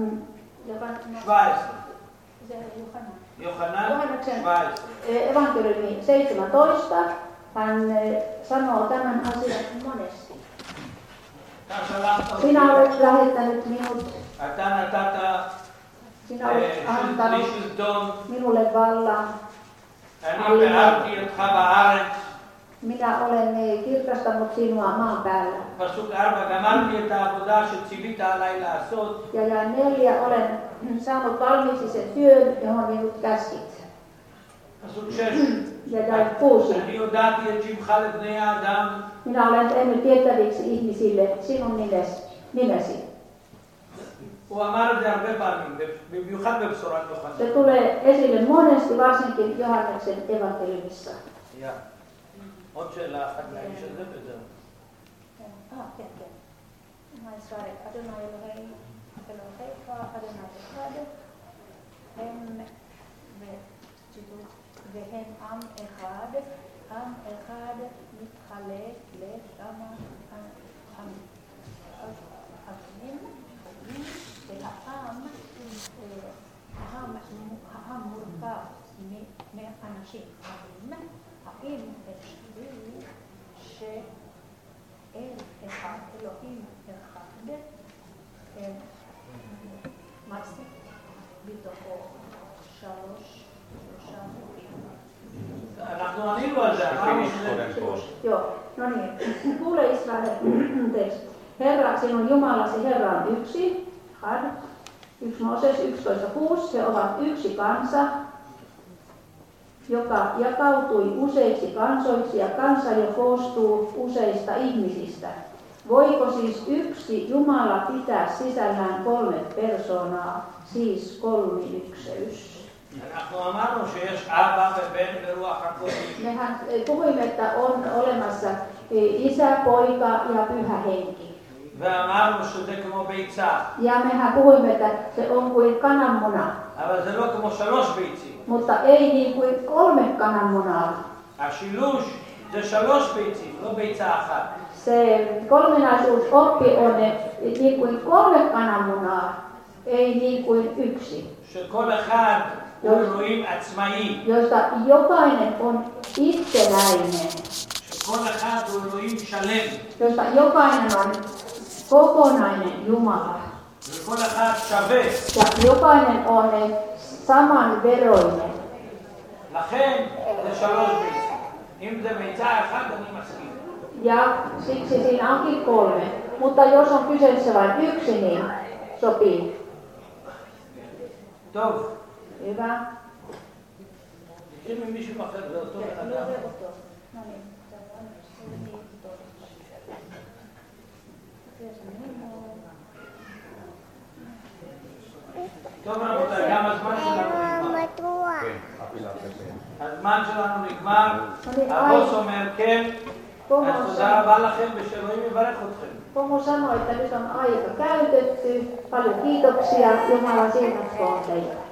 17. זה יוחנן. יוחנן Johanneksen 17. evankeliumi 17. Hän sanoo tämän asian monesti. אתה שלחת אותי, Sinä olet lähettänyt minut, אתה נתת sinä olet לי antanut שלטון, minulle vallan. אני בארתי אותך בארץ. Minä olen kirkastanut sinua maan päällä. פסוק 4, גמרתי את העבודה שציווית עליי לעשות. Ja 4, olen saanut valmiiksi sen työn, johon minut käskit. פסוק 6, Ja 6. אני הודעתי את שמך לבני האדם. Minä olen tehnyt tiettäviksi ihmisille sinun nimesi. הוא אמר את זה הרבה פעמים, במיוחד בבשורת יוחנן. Se tulee esille monesti, varsinkin Johanneksen evankeliumissa. עוד שאלה אחת מהאיש הזה וזהו. כן. מה ישראל? אדוני אלוהיך, אדוני אחד, והם עם אחד מתחלק לכמה עמים, והעם מורכב מאנשים עמים, האם אפשרי שאל אחד, אלוהים אחד, מעסיק בתוכו שלושה חוקים. אנחנו ענינו על זה, Joo, no niin. Kuule Israel, Herra, sinun Jumalasi Herra on yksi. Had. 1 Mooses 11.6. He ovat yksi kansa, joka jakautui useiksi kansoiksi ja kansa jo koostuu useista ihmisistä. Voiko siis yksi Jumala pitää sisällään 3 persoonaa, siis kolmiykseys? Mehän puhuimme, että on olemassa isä, poika ja pyhä henki. Ja mehän puhuimme, että se on kuin kananmuna. Mutta ei niin kuin 3 kananmunaa. Se kolminaisuusoppi on niin kuin 3 kananmunaa, ei niin kuin yksi. Josta jokainen on itsenäinen. Josta jokainen on kokonainen Jumala. Ja jokainen on samanveroinen. Ja siksi siinä onkin 3. Mutta jos on kyseessä vain yksi, niin sopii. טוב. Hyvä. אם מישהו אחר זה אותו בן אדם. טוב רבותיי, גם הזמן שלנו נגמר. הזמן שלנו נגמר. הבוס אומר כן. אז תודה רבה לכם ושאלוהים יברך אתכם. Pomo sanoi, että nyt on aika käytetty. Paljon kiitoksia. Jumala siunatkoon teitä.